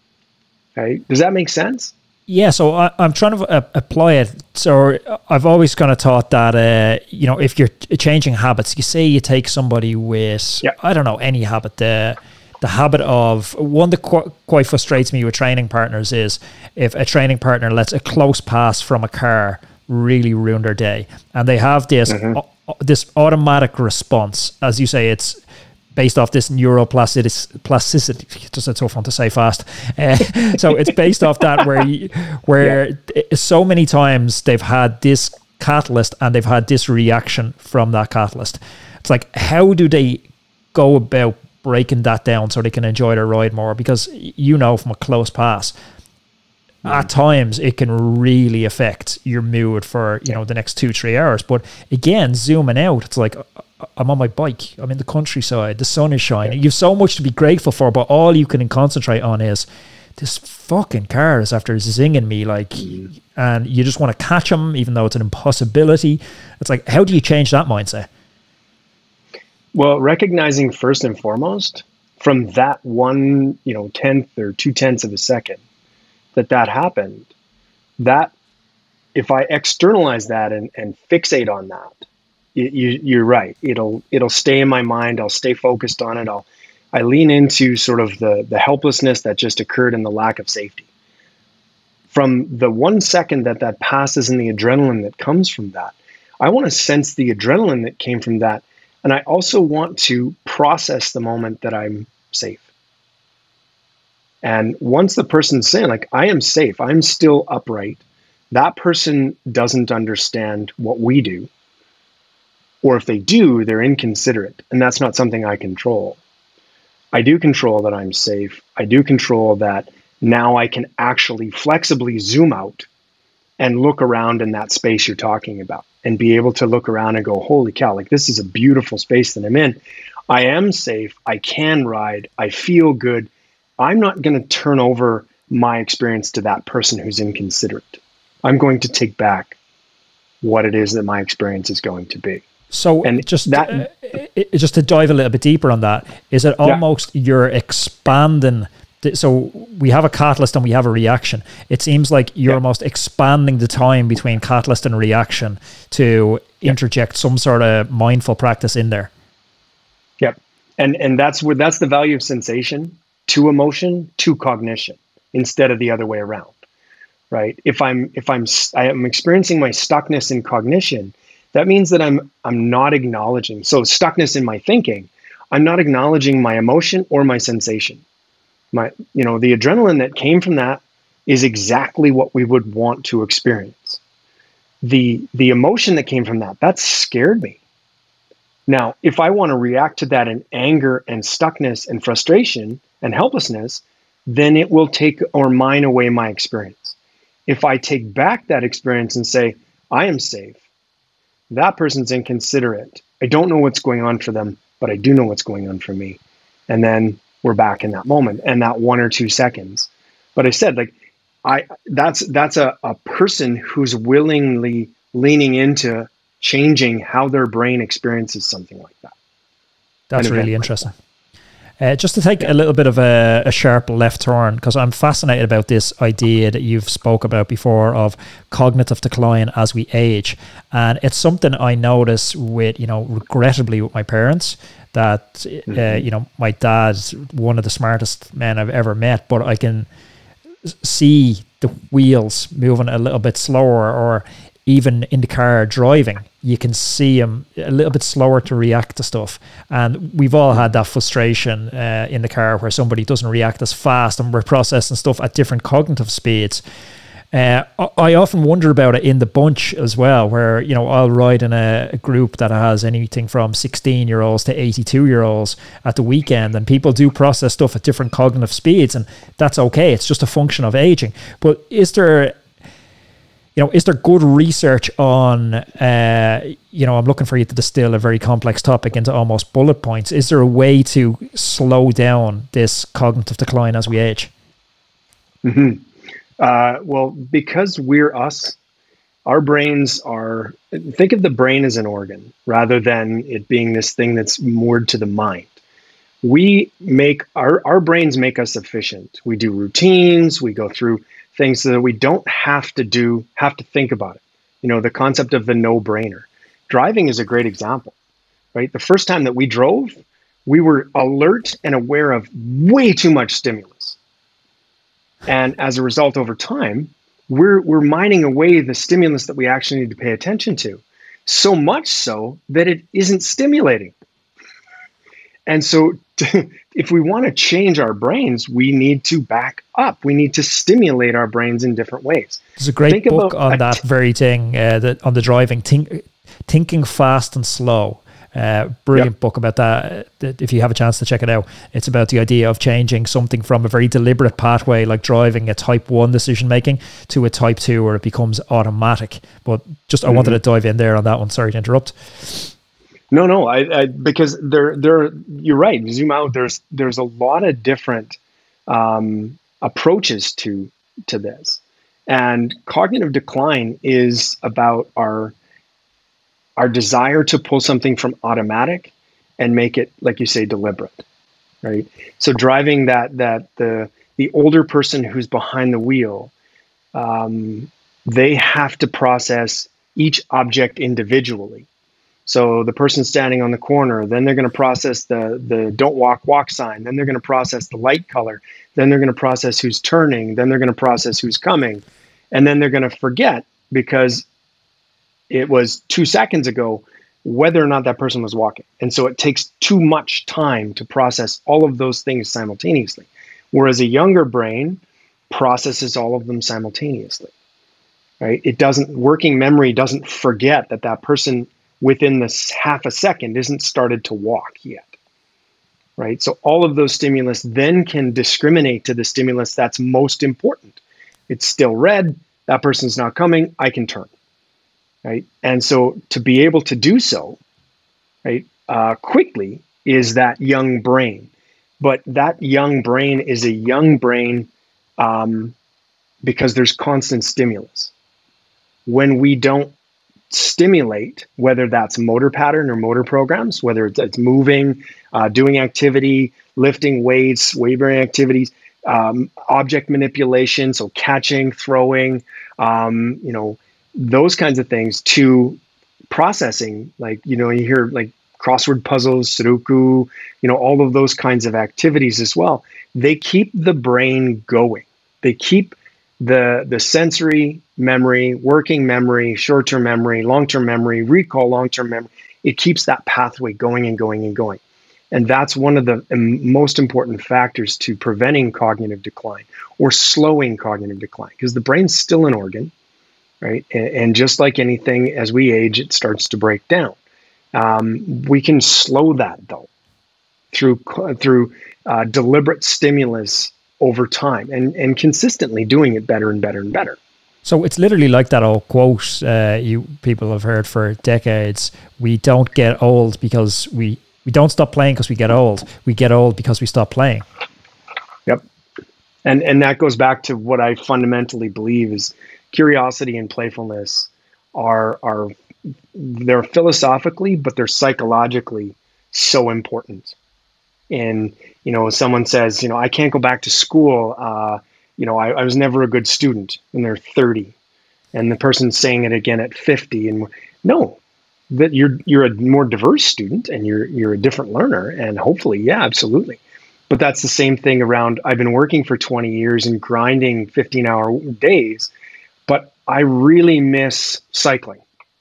Okay? Does that make sense? Yeah, so I, I'm trying to uh, apply it. So I've always kind of thought that, uh, you know, if you're changing habits, you say you take somebody with, yeah. I don't know, any habit, the the habit of, one that qu- quite frustrates me with training partners is if a training partner lets a close pass from a car really ruin their day. And they have this, mm-hmm. uh, this automatic response. As you say, it's based off this neuroplasticity, plasticity, just a tough one to say fast. Uh, so it's based off that where you, where yeah. so many times they've had this catalyst and they've had this reaction from that catalyst. It's like, how do they go about breaking that down so they can enjoy their ride more? Because you know from a close pass, mm. at times it can really affect your mood for, you know, the next two, three hours. But again, zooming out, it's like, I'm on my bike, I'm in the countryside, the sun is shining. Yeah. You've so much to be grateful for, but all you can concentrate on is this fucking car is after zinging me, like, mm. and you just want to catch them, even though it's an impossibility. It's like, how do you change that mindset? Well, recognizing first and foremost from that one, you know, tenth or two tenths of a second that that happened, that if I externalize that and, and fixate on that, You, you're right. It'll it'll stay in my mind. I'll stay focused on it. I'll I lean into sort of the the helplessness that just occurred and the lack of safety. From the one second that that passes and the adrenaline that comes from that, I want to sense the adrenaline that came from that, and I also want to process the moment that I'm safe. And once the person's saying, like, I am safe, I'm still upright. That person doesn't understand what we do. Or if they do, they're inconsiderate, and that's not something I control. I do control that I'm safe. I do control that now I can actually flexibly zoom out and look around in that space you're talking about and be able to look around and go, holy cow, like this is a beautiful space that I'm in. I am safe. I can ride. I feel good. I'm not going to turn over my experience to that person who's inconsiderate. I'm going to take back what it is that my experience is going to be. So and just that, uh, just to dive a little bit deeper on that, is it almost yeah. you're expanding? The, so we have a catalyst and we have a reaction. It seems like you're yeah. almost expanding the time between catalyst and reaction to yeah. interject some sort of mindful practice in there. Yep, and and that's where that's the value of sensation to emotion to cognition instead of the other way around, right? If I'm if I'm I'm experiencing my stuckness in cognition, that means that I'm I'm not acknowledging. So stuckness in my thinking, I'm not acknowledging my emotion or my sensation. My, you know, the adrenaline that came from that is exactly what we would want to experience. The the emotion that came from that, that scared me. Now, if I want to react to that in anger and stuckness and frustration and helplessness, then it will take or mine away my experience. If I take back that experience and say, I am safe, that person's inconsiderate, I don't know what's going on for them, but I do know what's going on for me. And then we're back in that moment and that one or two seconds. But I said, like, I that's that's a, a person who's willingly leaning into changing how their brain experiences something like that. That's really interesting. Like that. Uh, just to take a little bit of a, a sharp left turn, because I'm fascinated about this idea that you've spoke about before of cognitive decline as we age. And it's something I notice with, you know, regrettably with my parents, that, mm-hmm. uh, you know, my dad's one of the smartest men I've ever met, but I can see the wheels moving a little bit slower, or even in the car driving, you can see him a little bit slower to react to stuff. And we've all had that frustration uh, in the car where somebody doesn't react as fast, and we're processing stuff at different cognitive speeds. Uh, I often wonder about it in the bunch as well, where, you know, I'll ride in a, a group that has anything from sixteen year olds to eighty-two year olds at the weekend, and people do process stuff at different cognitive speeds, and that's okay. It's just a function of aging. But is there, you know, is there good research on, uh, you know, I'm looking for you to distill a very complex topic into almost bullet points. Is there a way to slow down this cognitive decline as we age? Mm-hmm. Uh, well, because we're us, our brains are, think of the brain as an organ rather than it being this thing that's moored to the mind. We make, our, our brains make us efficient. We do routines, we go through things so that we don't have to do, have to think about it. You know, the concept of the no-brainer. Driving is a great example, right? The first time that we drove, we were alert and aware of way too much stimulus. And as a result, over time, we're we're mining away the stimulus that we actually need to pay attention to, so much so that it isn't stimulating. And so to, if we want to change our brains, we need to back up. We need to stimulate our brains in different ways. There's a great Think book on that t- very thing, uh, that, on the driving, think, Thinking Fast and Slow. Uh, brilliant yep. book about that. If you have a chance to check it out, it's about the idea of changing something from a very deliberate pathway, like driving a type one decision making, to a type two where it becomes automatic. But just, mm-hmm. I wanted to dive in there on that one. Sorry to interrupt. No, no, I, I because there, there, you're right. Zoom out. There's, there's a lot of different um, approaches to to this, and cognitive decline is about our. our desire to pull something from automatic and make it, like you say, deliberate, right? So driving that, that the the older person who's behind the wheel, um, they have to process each object individually. So the person standing on the corner, then they're going to process the, the don't walk, walk sign. Then they're going to process the light color. Then they're going to process who's turning. Then they're going to process who's coming. And then they're going to forget, because it was two seconds ago, whether or not that person was walking. And so it takes too much time to process all of those things simultaneously. Whereas a younger brain processes all of them simultaneously, right? It doesn't, working memory doesn't forget that that person within this half a second isn't started to walk yet, right? So all of those stimulus then can discriminate to the stimulus that's most important. It's still red, that person's not coming, I can turn. Right. And so to be able to do so, right, uh, quickly is that young brain. But that young brain is a young brain um, because there's constant stimulus. When we don't stimulate, whether that's motor pattern or motor programs, whether it's, it's moving, uh, doing activity, lifting weights, wavering activities, um, object manipulation, so catching, throwing, um, you know, those kinds of things, to processing, like, you know, you hear like crossword puzzles, Sudoku, you know, all of those kinds of activities as well. They keep the brain going. They keep the the sensory memory, working memory, short-term memory, long-term memory, recall, long-term memory. It keeps that pathway going and going and going. And that's one of the most important factors to preventing cognitive decline or slowing cognitive decline, because the brain's still an organ. Right. And, and just like anything, as we age, it starts to break down. Um, we can slow that, though, through through uh, deliberate stimulus over time, and, and consistently doing it better and better and better. So it's literally like that old quote uh, you people have heard for decades: "We don't get old because we We don't stop playing because we get old. We get old because we stop playing. Yep. And and that goes back to what I fundamentally believe is curiosity and playfulness are are they're philosophically, but they're psychologically so important. And, you know, someone says, you know, I can't go back to school. Uh, you know, I, I was never a good student, and they're thirty. And the person's saying it again at fifty. And no, that you're you're a more diverse student, and you're you're a different learner. And hopefully, yeah, absolutely. But that's the same thing around, I've been working for twenty years and grinding fifteen hour days, but I really miss cycling.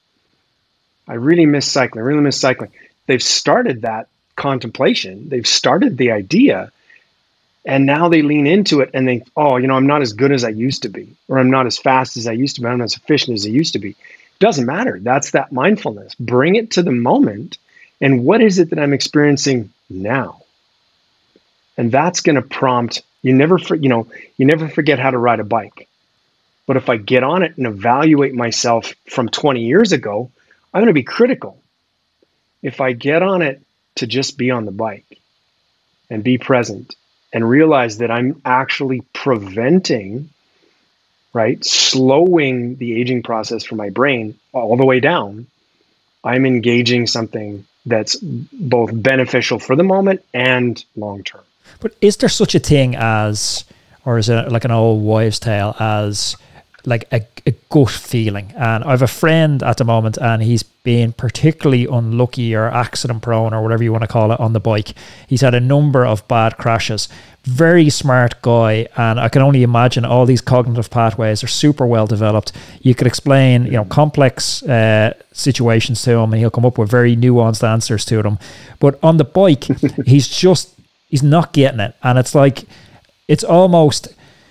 I really miss cycling. I really miss cycling. They've started that contemplation. They've started the idea, and now they lean into it and think, oh, you know, I'm not as good as I used to be, or I'm not as fast as I used to be. I'm not as efficient as I used to be. Doesn't matter. That's that mindfulness. Bring it to the moment. And what is it that I'm experiencing now? And that's going to prompt, you never, for, you know, you never forget how to ride a bike. But if I get on it and evaluate myself from twenty years ago, I'm going to be critical. If I get on it to just be on the bike and be present and realize that I'm actually preventing, right, slowing the aging process for my brain all the way down, I'm engaging something that's both beneficial for the moment and long term. But is there such a thing as, or is it like an old wives' tale, as like a, a gut feeling? And I have a friend at the moment, and he's been particularly unlucky or accident prone or whatever you want to call it on the bike. He's had a number of bad crashes. Very smart guy, and I can only imagine all these cognitive pathways are super well developed. You could explain, you know, complex uh, situations to him, and he'll come up with very nuanced answers to them. But on the bike, he's just he's not getting it, and it's like it's almost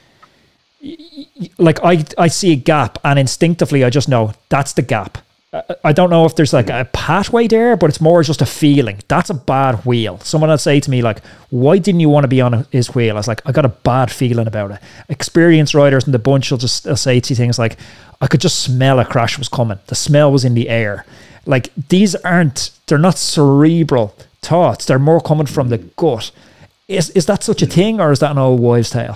like I I see a gap, and instinctively I just know that's the gap. I don't know if there's like a pathway there, but it's more just a feeling. That's a bad wheel. Someone will say to me like, why didn't you want to be on his wheel? I was like, I got a bad feeling about it. Experienced riders in the bunch will just will say to you things like, I could just smell a crash was coming. The smell was in the air. Like, these aren't, they're not cerebral thoughts. They're more coming from the gut. Is is that such a thing, or is that an old wives' tale?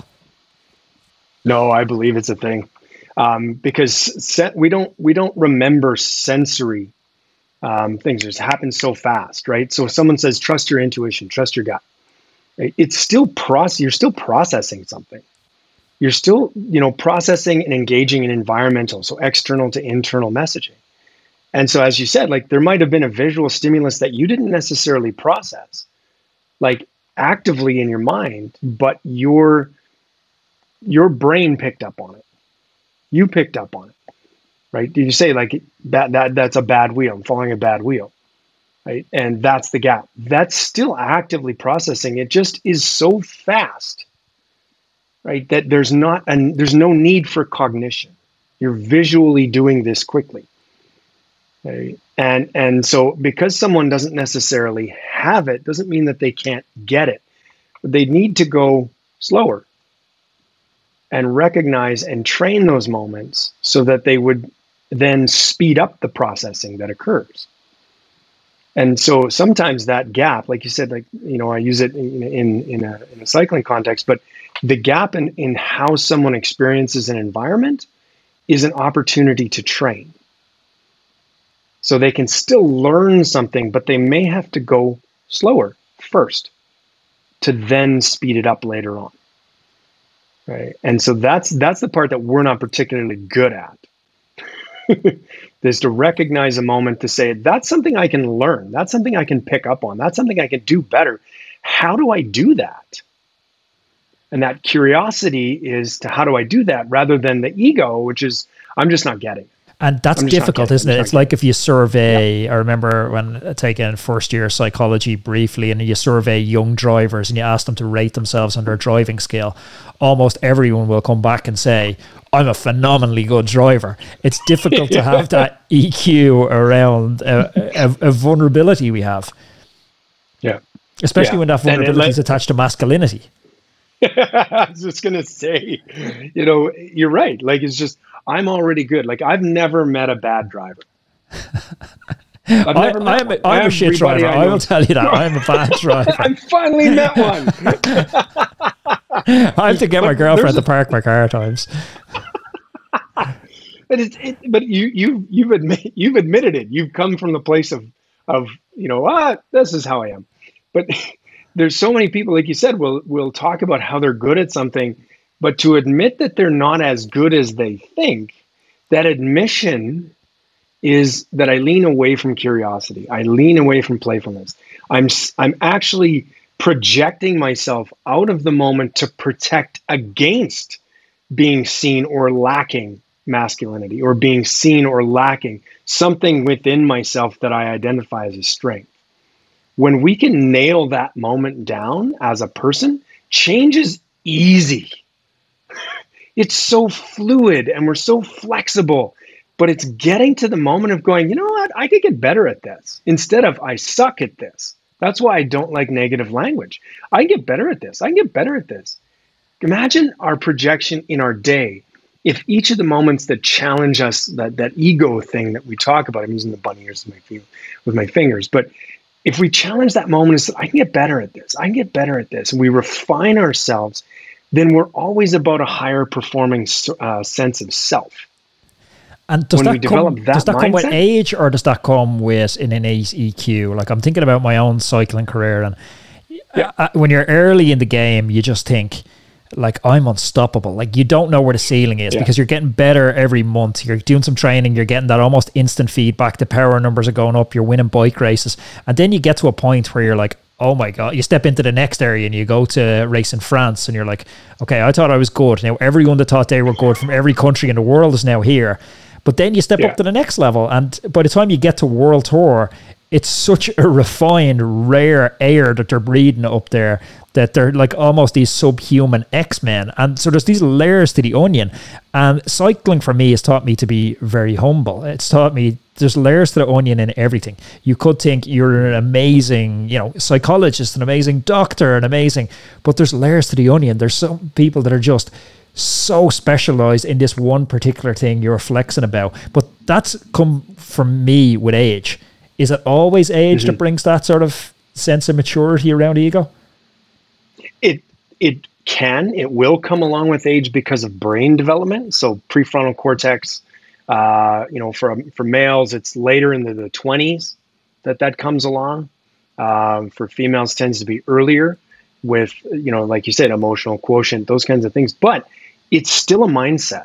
No, I believe it's a thing. Um, because se- we don't we don't remember sensory um, things. It happens so fast, right? So if someone says, trust your intuition, trust your gut, right? It's still process. You're still processing something. You're still, you know, processing and engaging in environmental, so external to internal messaging. And so, as you said, like there might have been a visual stimulus that you didn't necessarily process, like actively in your mind, but your your brain picked up on it. You picked up on it, right? Did you say like that, that that's a bad wheel, I'm following a bad wheel, right? And that's the gap. That's still actively processing. It just is so fast, right? That there's not, and there's no need for cognition. You're visually doing this quickly, right? And, and so because someone doesn't necessarily have it, doesn't mean that they can't get it. They need to go slower and recognize and train those moments so that they would then speed up the processing that occurs. And so sometimes that gap, like you said, like, you know, I use it in, in, in, a, in a cycling context, but the gap in, in how someone experiences an environment is an opportunity to train. So they can still learn something, but they may have to go slower first to then speed it up later on. Right. And so that's that's the part that we're not particularly good at. Is to recognize a moment to say, that's something I can learn. That's something I can pick up on. That's something I can do better. How do I do that? And that curiosity is to how do I do that, rather than the ego, which is I'm just not getting it. And that's difficult, isn't it? It's like if you survey, yeah. I remember when taking first year psychology briefly, and you survey young drivers and you ask them to rate themselves on their driving skill, almost everyone will come back and say, I'm a phenomenally good driver. It's difficult to have that E Q around a, a, a vulnerability we have. Yeah. Especially yeah. when that vulnerability like, is attached to masculinity. I was just going to say, you know, you're right. Like, it's just, I'm already good. Like, I've never met a bad driver. I've never I, met I'm, one. a, I'm a shit Everybody driver. I I, know- will tell you that. I'm a bad driver. I finally met one. I have to get my But girlfriend there's to a- park my car at times. But it's it, but you you you've admit, you've admitted it. You've come from the place of of you know ah this is how I am. But there's so many people, like you said, will will talk about how they're good at something, but to admit that they're not as good as they think, that admission is that I lean away from curiosity. I lean away from playfulness. I'm s- I'm actually projecting myself out of the moment to protect against being seen or lacking masculinity, or being seen or lacking something within myself that I identify as a strength. When we can nail that moment down as a person, change is easy. It's so fluid and we're so flexible, but it's getting to the moment of going, you know what, I could get better at this instead of I suck at this. That's why I don't like negative language. I can get better at this. I can get better at this. Imagine our projection in our day. If each of the moments that challenge us, that, that ego thing that we talk about, I'm using the bunny ears with my, feet, with my fingers, but if we challenge that moment and say, I can get better at this, I can get better at this, and we refine ourselves, then we're always about a higher performing uh, sense of self. And does When that we develop come? that does that come with mindset- age, or does that come with an innate E Q? Like, I'm thinking about my own cycling career, and Yeah. uh, when you're early in the game, you just think, like, I'm unstoppable. Like, you don't know where the ceiling is Yeah. because you're getting better every month. You're doing some training, you're getting that almost instant feedback. The power numbers are going up. You're winning bike races, and then you get to a point where you're like, oh my God, you step into the next area and you go to race in France and you're like, okay, I thought I was good. Now everyone that thought they were good from every country in the world is now here. But then you step Yeah. up to the next level, and by the time you get to World Tour, it's such a refined, rare air that they're breathing up there that they're like almost these subhuman X-Men. And so there's these layers to the onion. And cycling for me has taught me to be very humble. It's taught me there's layers to the onion in everything. You could think you're an amazing, you know, psychologist, an amazing doctor, an amazing, but there's layers to the onion. There's some people that are just so specialized in this one particular thing you're flexing about. But that's come from me with age. Is it always age Mm-hmm. that brings that sort of sense of maturity around ego? It it can, it will come along with age because of brain development. So prefrontal cortex, uh, you know, for for males, it's later in the, the twenties that that comes along. Um, for females, tends to be earlier with, you know, like you said, emotional quotient, those kinds of things. But it's still a mindset,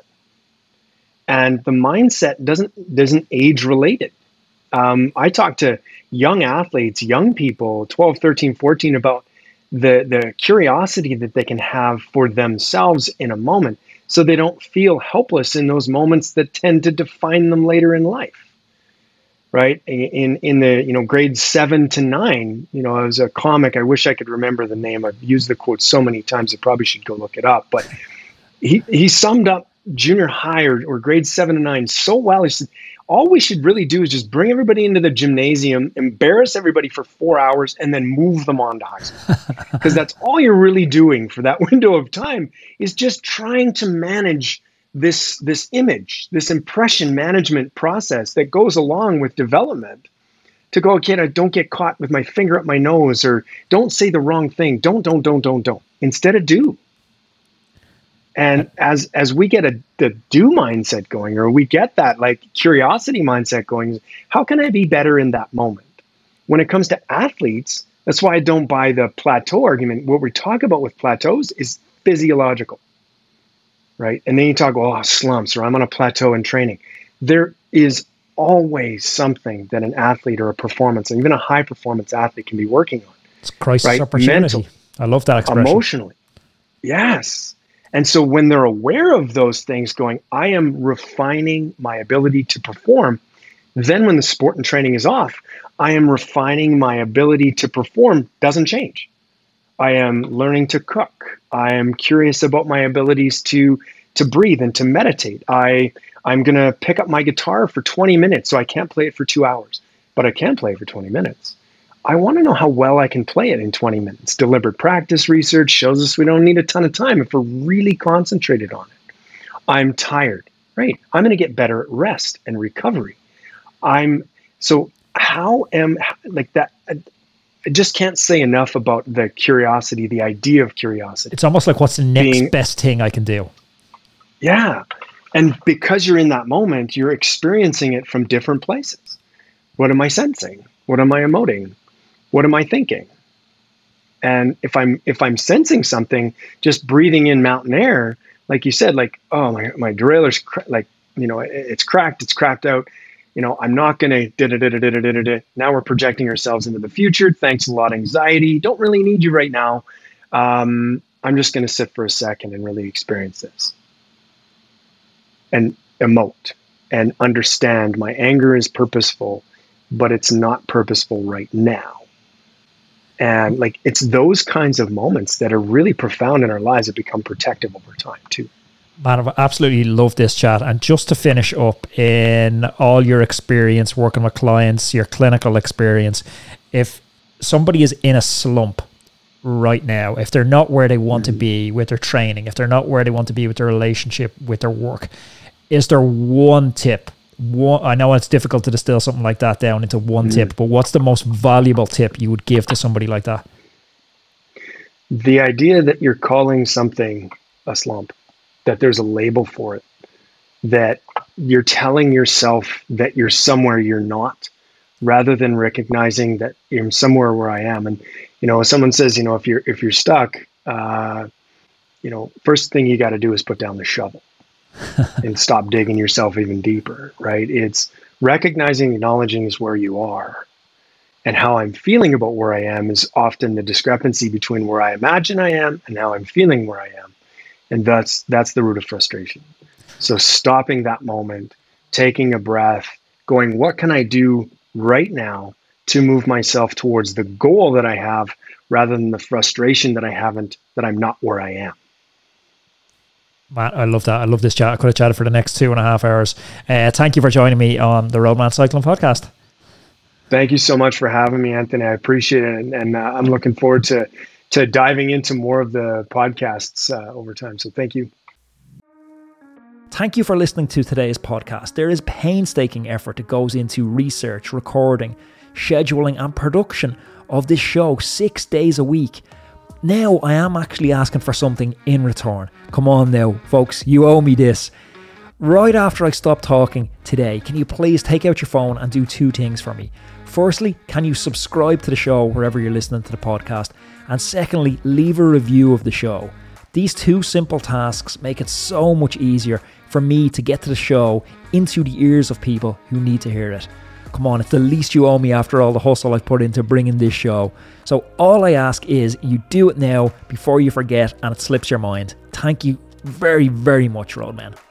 and the mindset doesn't doesn't age related. Um, I talk to young athletes, young people, twelve, thirteen, fourteen, about the, the curiosity that they can have for themselves in a moment so they don't feel helpless in those moments that tend to define them later in life. Right? In in the, you know, grades seven to nine, you know, I was a comic. I wish I could remember the name. I've used the quote so many times, I probably should go look it up. But he, he summed up junior high or, or grade seven to nine so well. He said, all we should really do is just bring everybody into the gymnasium, embarrass everybody for four hours, and then move them on to high school. Because that's all you're really doing for that window of time, is just trying to manage this, this image, this impression management process that goes along with development. To go, kid, I don't get caught with my finger up my nose, or don't say the wrong thing. Don't, don't, don't, don't, don't. Instead of do. And as as we get a the do mindset going, or we get that like curiosity mindset going, how can I be better in that moment? When it comes to athletes, that's why I don't buy the plateau argument. What we talk about with plateaus is physiological, right? And then you talk, oh, slumps, or I'm on a plateau in training. There is always something that an athlete or a performance, and even a high performance athlete, can be working on. It's crisis right? opportunity. Mental, I love that expression. Emotionally. Yes. And so when they're aware of those things going, I am refining my ability to perform, then when the sport and training is off, I am refining my ability to perform doesn't change. I am learning to cook. I am curious about my abilities to to breathe and to meditate. I, I'm going to pick up my guitar for twenty minutes, so I can't play it for two hours, but I can play it for twenty minutes. I want to know how well I can play it in twenty minutes. Deliberate practice research shows us we don't need a ton of time if we're really concentrated on it. I'm tired, right? I'm going to get better at rest and recovery. I'm so how am like that? I just can't say enough about the curiosity, the idea of curiosity. It's almost like, what's the next Being, best thing I can do? Yeah. And because you're in that moment, you're experiencing it from different places. What am I sensing? What am I emoting? What am I thinking? And if I'm if I'm sensing something, just breathing in mountain air, like you said, like, oh, my my derailleur's cra- like, you know, it, it's cracked, it's cracked out. You know, I'm not going to da da da da da da da. Now we're projecting ourselves into the future. Thanks a lot, anxiety. Don't really need you right now. Um, I'm just going to sit for a second and really experience this. And emote and understand my anger is purposeful, but it's not purposeful right now. And like, it's those kinds of moments that are really profound in our lives that become protective over time too. Man, I've absolutely loved this chat. And just to finish up, in all your experience working with clients, your clinical experience, if somebody is in a slump right now, if they're not where they want mm-hmm. to be with their training, if they're not where they want to be with their relationship, with their work, is there one tip? One, I know it's difficult to distill something like that down into one mm-hmm. tip, but what's the most valuable tip you would give to somebody like that? The idea that you're calling something a slump, that there's a label for it, that you're telling yourself that you're somewhere you're not, rather than recognizing that you're somewhere where I am. And, you know, someone says, you know, if you're, if you're stuck, uh, you know, first thing you got to do is put down the shovel and stop digging yourself even deeper, right? It's recognizing, acknowledging is where you are. And how I'm feeling about where I am is often the discrepancy between where I imagine I am and how I'm feeling where I am. And that's that's the root of frustration. So stopping that moment, taking a breath, going, what can I do right now to move myself towards the goal that I have, rather than the frustration that I haven't, that I'm not where I am. Matt, I love that. I love this chat. I could have chatted for the next two and a half hours. Uh, thank you for joining me on the Roadman Cycling Podcast. Thank you so much for having me, Anthony. I appreciate it. And, and uh, I'm looking forward to to diving into more of the podcasts uh, over time. So thank you. Thank you for listening to today's podcast. There is painstaking effort that goes into research, recording, scheduling and production of this show six days a week. Now I am actually asking for something in return. Come on now, folks, you owe me this. Right after I stop talking today, can you please take out your phone and do two things for me? Firstly, can you subscribe to the show wherever you're listening to the podcast? And secondly, leave a review of the show. These two simple tasks make it so much easier for me to get to the show into the ears of people who need to hear it. Come on, it's the least you owe me after all the hustle I've put into bringing this show. So all I ask is you do it now before you forget and it slips your mind. Thank you very, very much, Roadman.